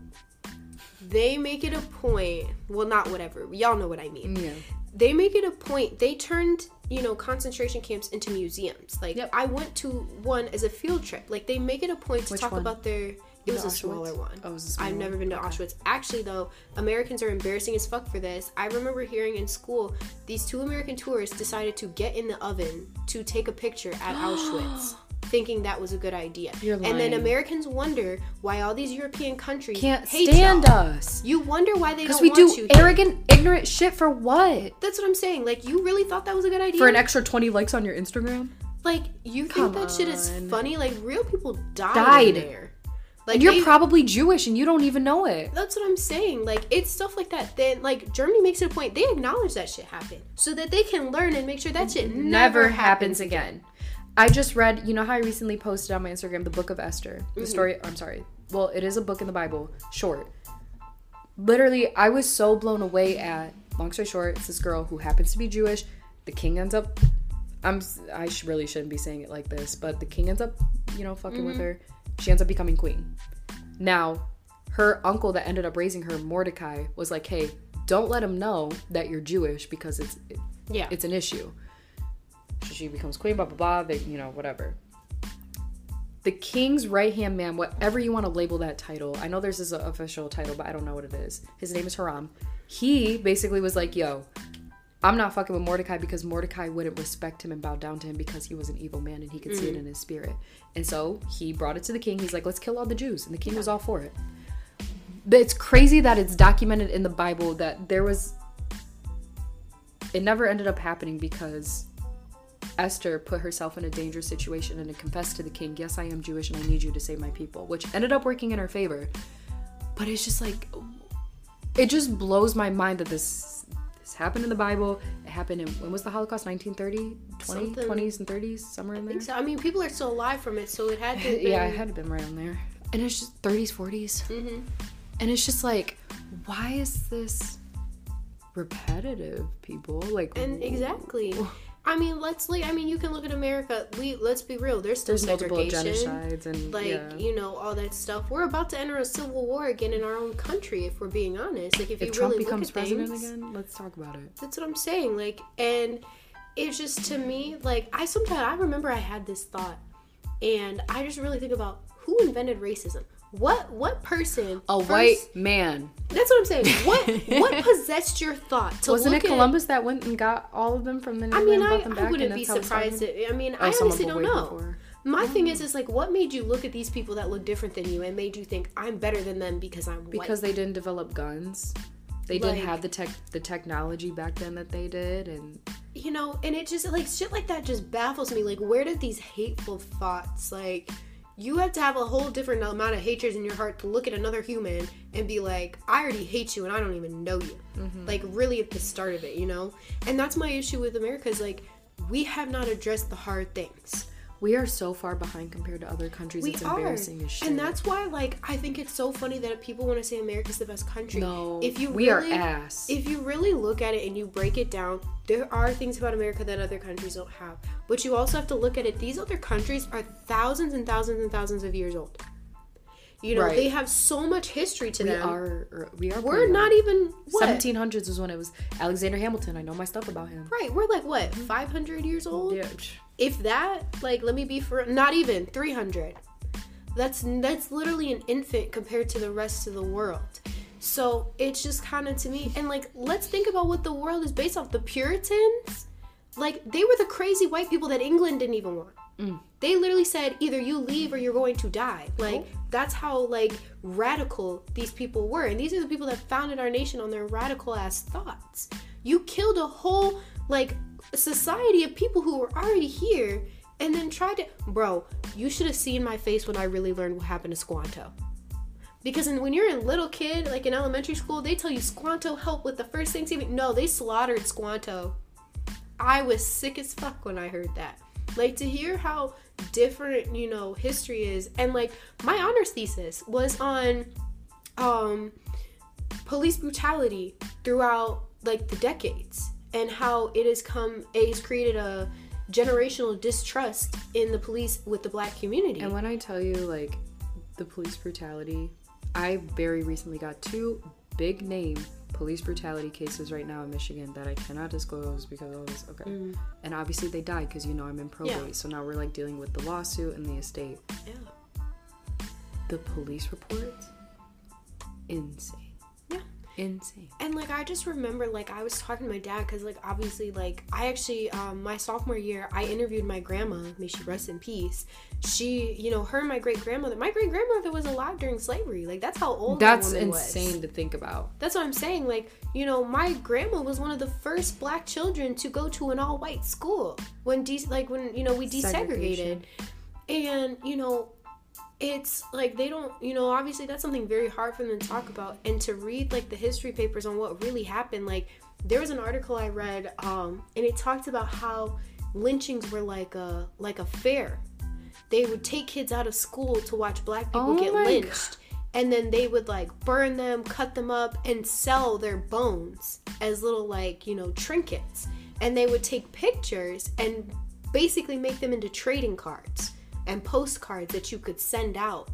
They make it a point. Well, not whatever. Y'all know what I mean. Yeah. They make it a point. They turned, you know, concentration camps into museums. Like, yep. I went to one as a field trip. Like, they make it a point to Which talk one? about their... It was a smaller one. Oh, it was a smaller I've never one. been to okay. Auschwitz. Actually, though, Americans are embarrassing as fuck for this. I remember hearing in school, these two American tourists decided to get in the oven to take a picture at Auschwitz, thinking that was a good idea. You're lying. And then Americans wonder why all these European countries can't hate stand y'all. us. You wonder why they don't we want do you. Because we do arrogant, ignorant shit for what? That's what I'm saying. Like, you really thought that was a good idea? For an extra twenty likes on your Instagram? Like, you Come think that on. shit is funny? Like, real people died, Died. in there. Like, and you're they, probably Jewish and you don't even know it. That's what I'm saying. Like, it's stuff like that. Then, like, Germany makes it a point. They acknowledge that shit happened so that they can learn and make sure that shit never, never happens, happens again. again. I just read, you know how I recently posted on my Instagram the book of Esther? The mm-hmm. story, I'm sorry. Well, it is a book in the Bible, short. Literally, I was so blown away at, long story short, it's this girl who happens to be Jewish. The king ends up, I'm, I really shouldn't be saying it like this, but the king ends up, you know, fucking mm-hmm. with her. She ends up becoming queen. Now, her uncle that ended up raising her, Mordecai, was like, hey, don't let him know that you're Jewish because it's it, yeah. it's an issue. So she becomes queen, blah, blah, blah, they, you know, whatever. The king's right-hand man, whatever you want to label that title, I know there's this official title, but I don't know what it is. His name is Haram. He basically was like, yo, I'm not fucking with Mordecai because Mordecai wouldn't respect him and bow down to him because he was an evil man and he could mm. see it in his spirit. And so he brought it to the king. He's like, let's kill all the Jews. And the king yeah. was all for it. But it's crazy that it's documented in the Bible that there was... It never ended up happening because Esther put herself in a dangerous situation and confessed to the king, yes, I am Jewish and I need you to save my people, which ended up working in her favor. But it's just like... It just blows my mind that this... happened in the Bible. It happened in, when was the Holocaust? nineteen thirty? twenty? Something. twenties and thirties? Somewhere in there? I think so. I mean, people are still alive from it, so it had to have been... Yeah, it had to have been right on there. And it's just thirties, forties. Mm-hmm. And it's just like, why is this repetitive, people? Like, and exactly. I mean, let's like. I mean, you can look at America. We let's be real. There's still There's multiple segregation, genocides and like yeah. you know all that stuff. We're about to enter a civil war again in our own country, if we're being honest. Like, if, if you Trump really becomes look at president things, again, let's talk about it. That's what I'm saying. Like, and it's just to me, like, I sometimes I remember I had this thought, and I just really think about who invented racism. What what person? A first, white man. That's what I'm saying. What what possessed your thought to Wasn't look it Columbus at, that went and got all of them from the Netherlands? I mean, I, and brought them I back wouldn't and be that's how it surprised. started? If, I mean, Oh, I someone honestly don't way know. Before. My mm. thing is, is like, what made you look at these people that look different than you and made you think I'm better than them because I'm because white? Because they didn't develop guns. They like, didn't have the tech, the technology back then that they did, and you know, and it just like shit like that just baffles me. Like, where did these hateful thoughts like? You have to have a whole different amount of hatred in your heart to look at another human and be like, I already hate you and I don't even know you. Mm-hmm. Like, really at the start of it, you know? And that's my issue with America is, like, we have not addressed the hard things. We are so far behind compared to other countries. We it's are. embarrassing as shit. And that's why, like, I think it's so funny that people want to say America's the best country. No, if you we really, are ass. If you really look at it and you break it down, there are things about America that other countries don't have. But you also have to look at it. These other countries are thousands and thousands and thousands of years old. You know, right. They have so much history to we them. Are, we are. We're not even, what? seventeen hundreds was when it was Alexander Hamilton. I know my stuff about him. Right. We're like, what, five hundred years old? Yeah. If that, like, let me be for, not even, three hundred. That's, that's literally an infant compared to the rest of the world. So, it's just kind of to me, and, like, let's think about what the world is based off. The Puritans, like, they were the crazy white people that England didn't even want. Mm. They literally said, either you leave or you're going to die. Like, oh. That's how, like, radical these people were. And these are the people that founded our nation on their radical-ass thoughts. You killed a whole, like, society of people who were already here and then tried to... Bro, you should have seen my face when I really learned what happened to Squanto. Because when you're a little kid, like in elementary school, they tell you Squanto helped with the first Thanksgiving. No, they slaughtered Squanto. I was sick as fuck when I heard that. Like, to hear how different, you know, history is. And, like, my honors thesis was on um, police brutality throughout, like, the decades. And how it has come, it has created a generational distrust in the police with the black community. And when I tell you, like, the police brutality, I very recently got two big name police brutality cases right now in Michigan that I cannot disclose because I was okay. Mm. And obviously they died because, you know, I'm in probate. Yeah. So now we're like dealing with the lawsuit and the estate. Yeah. The police reports, insane. Yeah. Insane. And like, I just remember, like, I was talking to my dad because, like, obviously, like, I actually, um, my sophomore year, I interviewed my grandma, may she rest in peace. She, you know, her and my great-grandmother, my great-grandmother was alive during slavery. Like, that's how old that's that woman was. That's insane to think about. That's what I'm saying. Like, you know, my grandma was one of the first black children to go to an all-white school when, de- like, when, you know, we desegregated. And, you know, it's like they don't, you know, obviously that's something very hard for them to talk about, and to read like the history papers on what really happened. Like, there was an article I read um and it talked about how lynchings were like a like a fair. They would take kids out of school to watch black people oh get lynched, God. And then they would like burn them, cut them up, and sell their bones as little like, you know, trinkets. And they would take pictures and basically make them into trading cards and postcards that you could send out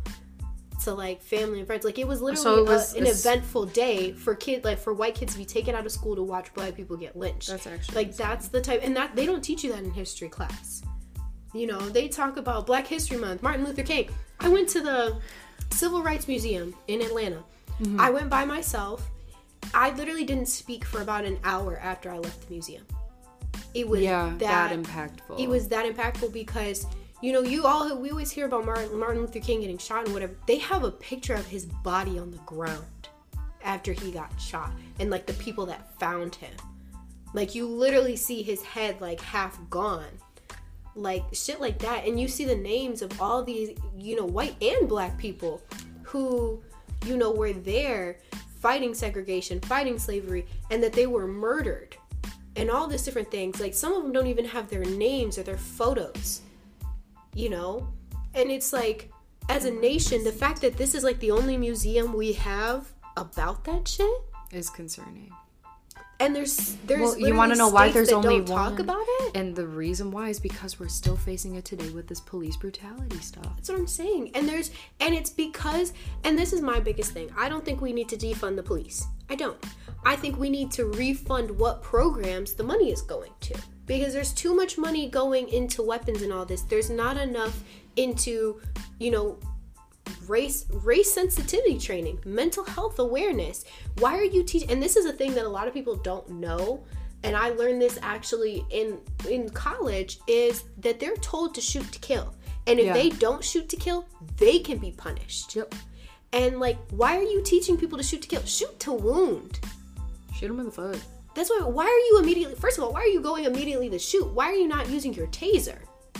to like family and friends. Like, it was literally so it was, a, an eventful day for kid, like for white kids to be taken out of school to watch black people get lynched. That's actually like insane. That's the type, and that they don't teach you that in history class. You know, they talk about Black History Month, Martin Luther King. I went to the Civil Rights Museum in Atlanta. Mm-hmm. I went by myself. I literally didn't speak for about an hour after I left the museum. It was yeah, that, that impactful. It was that impactful because, you know, you all, we always hear about Martin, Martin Luther King getting shot and whatever. They have a picture of his body on the ground after he got shot, and like the people that found him. Like, you literally see his head like half gone. Like, shit like that. And you see the names of all these, you know, white and black people who, you know, were there fighting segregation, fighting slavery, and that they were murdered. And all these different things. Like, some of them don't even have their names or their photos. You know? And it's like, as a nation, the fact that this is like the only museum we have about that shit is concerning. And there's there's well, you want to know why there's only don't one talk about it, and the reason why is because we're still facing it today with this police brutality stuff. That's what I'm saying. And there's and it's because, and this is my biggest thing, I don't think we need to defund the police. I don't. I think we need to refund what programs the money is going to, because there's too much money going into weapons and all this. There's not enough into, you know, race race sensitivity training, mental health awareness. Why are you teaching? And this is a thing that a lot of people don't know, and I learned this actually in in college, is that they're told to shoot to kill. And if Yeah. they don't shoot to kill, they can be punished. Yep. And like, why are you teaching people to shoot to kill? Shoot to wound. Shoot them in the foot. That's why. Why are you immediately? First of all, why are you going immediately to shoot? Why are you not using your taser?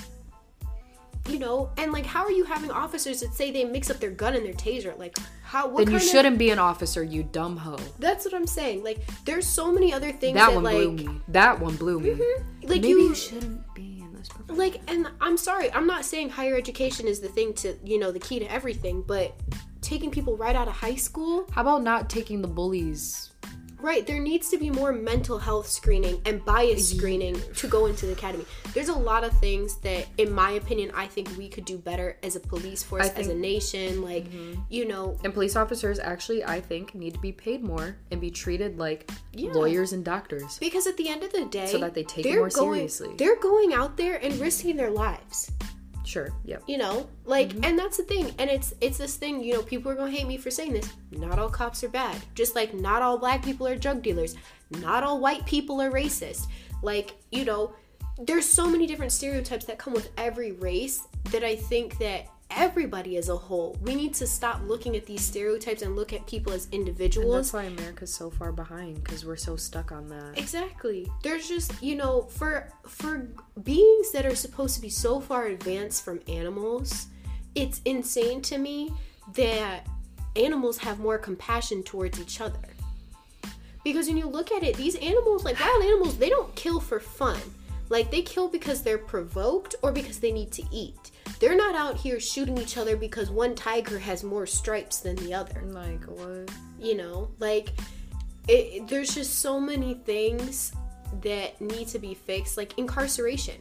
You know, and like, how are you having officers that say they mix up their gun and their taser? Like, how? What Then kind you of, shouldn't be an officer, you dumb hoe. That's what I'm saying. Like, there's so many other things That that, one like, blew me. That one blew me. Mm-hmm. Like Maybe you, you shouldn't be in this profession. like, and I'm sorry, I'm not saying higher education is the thing to, you know, the key to everything, but taking people right out of high school, How about not taking the bullies? right, there needs to be more mental health screening and bias screening to go into the academy. There's a lot of things that, in my opinion, I think we could do better as a police force, I as a think- nation, like, you know, And police officers actually, I think, need to be paid more and be treated like Yeah. lawyers and doctors. because at the end of the day, So that they take it they're more going, seriously. They're going out there and risking their lives. Sure, yep. You know, like, Mm-hmm. and that's the thing, and it's it's this thing. You know, people are gonna hate me for saying this. Not all cops are bad. Just like not all black people are drug dealers. Not all white people are racist. Like, you know, there's so many different stereotypes that come with every race that I think that everybody as a whole, we need to stop looking at these stereotypes and look at people as And individuals. that's why America's so far behind, because we're so stuck on that. Exactly. There's just, you know, for for beings that are supposed to be so far advanced from animals, it's insane to me that animals have more compassion towards each other. Because when you look at it, these animals, like wild animals, they don't kill for fun. Like, they kill because they're provoked or because they need to eat. They're not out here shooting each other because one tiger has more stripes than the other. Like, what? You know, like, it, there's just so many things that need to be fixed, like incarceration.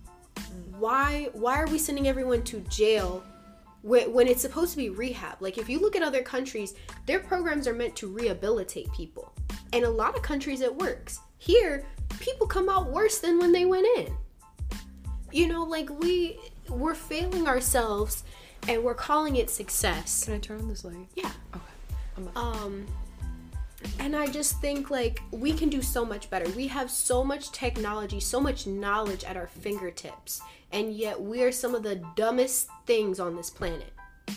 Why why are we sending everyone to jail when, when it's supposed to be rehab? Like, if you look at other countries, their programs are meant to rehabilitate people. And a lot of countries it works. Here, people come out worse than when they went in. You know, like, we we're failing ourselves and we're calling it success. Can I turn on this light? Yeah. Okay. I'm up. Um, and I just think, like, we can do so much better. We have so much technology, so much knowledge at our fingertips, and yet we are some of the dumbest things on this planet.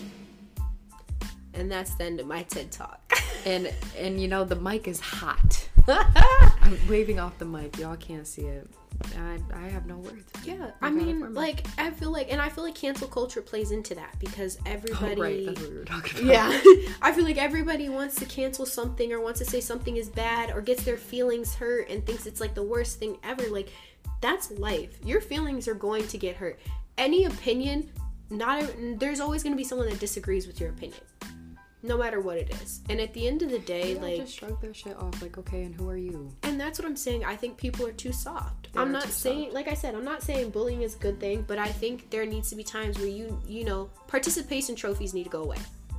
And that's the end of my TED Talk. And, and you know, the mic is hot. I'm waving off the mic. Y'all can't see it. I, I have no words. Yeah, I I got it mean, for me. like, I feel like, and I feel like cancel culture plays into that because everybody... Oh, right. That's what we were talking about. Yeah, I feel like everybody wants to cancel something or wants to say something is bad or gets their feelings hurt and thinks it's like the worst thing ever. Like, that's life. Your feelings are going to get hurt. Any opinion, not there's always going to be someone that disagrees with your opinion, no matter what it is. And at the end of the day, Yeah, like, just shrug their shit off. Like, okay, and who are you? and that's what I'm saying. I think people are too soft. They I'm are not too saying, soft. like I said, I'm not saying bullying is a good thing, but I think there needs to be times where you, you know, participation trophies need to go away.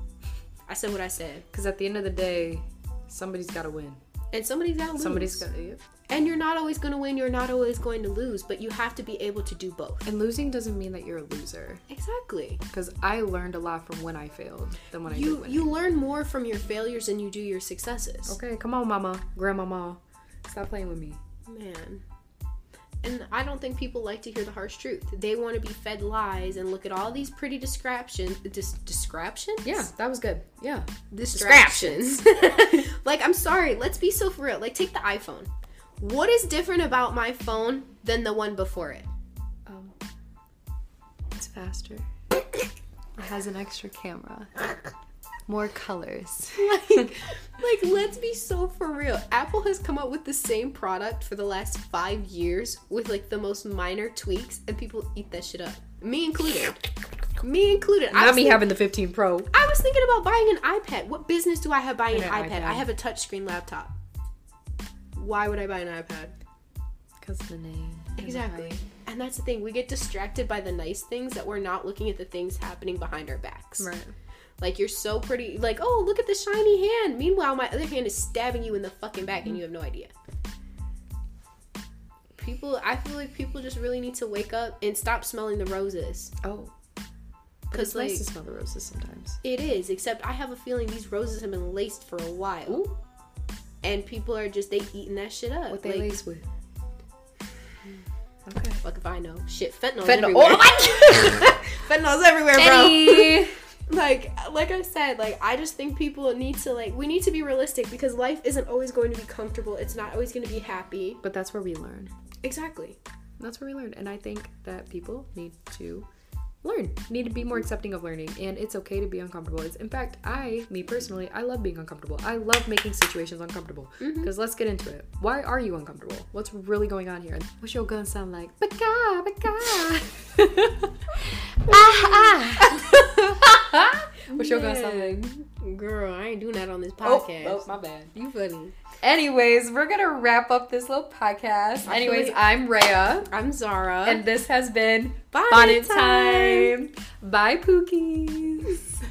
I said what I said. Because at the end of the day, somebody's got to win. And somebody's got to lose. Somebody's got to. And you're not always going to win, you're not always going to lose, but you have to be able to do both. And losing doesn't mean that you're a loser. Exactly. Because I learned a lot from when I failed than when I You did win. you learn more from your failures than you do your successes. Okay, come on, mama, grandmama. Stop playing with me. Man. And I don't think people like to hear the harsh truth. They want to be fed lies and look at all these pretty descriptions. Dis- descriptions? Yeah, that was good. Yeah. Distractions. Like, I'm sorry, let's be so for real. Like, take the iPhone. What is different about my phone than the one before it? Um, it's faster. It has an extra camera. More colors. like, like, let's be so for real. Apple has come out with the same product for the last five years with, like, the most minor tweaks, and people eat that shit up. Me included. Me included. I Not was me think- having the fifteen Pro. I was thinking about buying an iPad. What business do I have buying an, An iPad? iPad. I have a touchscreen laptop. Why would I buy an iPad? Because of the name. and the Exactly. hype. And that's the thing. We get distracted by the nice things that we're not looking at the things happening behind our backs. Right. Like, you're so pretty. Like, oh, look at the shiny hand. Meanwhile, my other hand is stabbing you in the fucking back and you have no idea. People, I feel like people just really need to wake up and stop smelling the roses. Oh. Because Because, it's nice like, to smell the roses sometimes. it is. Except I have a feeling these roses have been laced for a while. Ooh. And people are just, they eating that shit up. What they like, lace with. Okay. Fuck if I know. Shit, fentanyl. Fentanyl. Everywhere. Oh my Fentanyl's everywhere, bro. Eddie. Like, like I said, like, I just think people need to, like, we need to be realistic because life isn't always going to be comfortable. It's not always going to be happy. But that's where we learn. Exactly. That's where we learn. And I think that people need to learn, need to be more accepting of learning. And it's okay to be uncomfortable. It's, in fact, I, me personally, I love being uncomfortable. I love making situations uncomfortable. Because mm-hmm. let's get into it. Why are you uncomfortable? What's really going on here? What's your gun sound like? Baka, baka. ah, ah. What's your gun sound like? Girl, I ain't doing that on this podcast. Oh, oh my bad. You funny. Anyways, we're gonna wrap up this little podcast. I Anyways, like- I'm Rhea. I'm Zara. And this has been Bonnet Bonnet Time. Time. Bye, Pookies.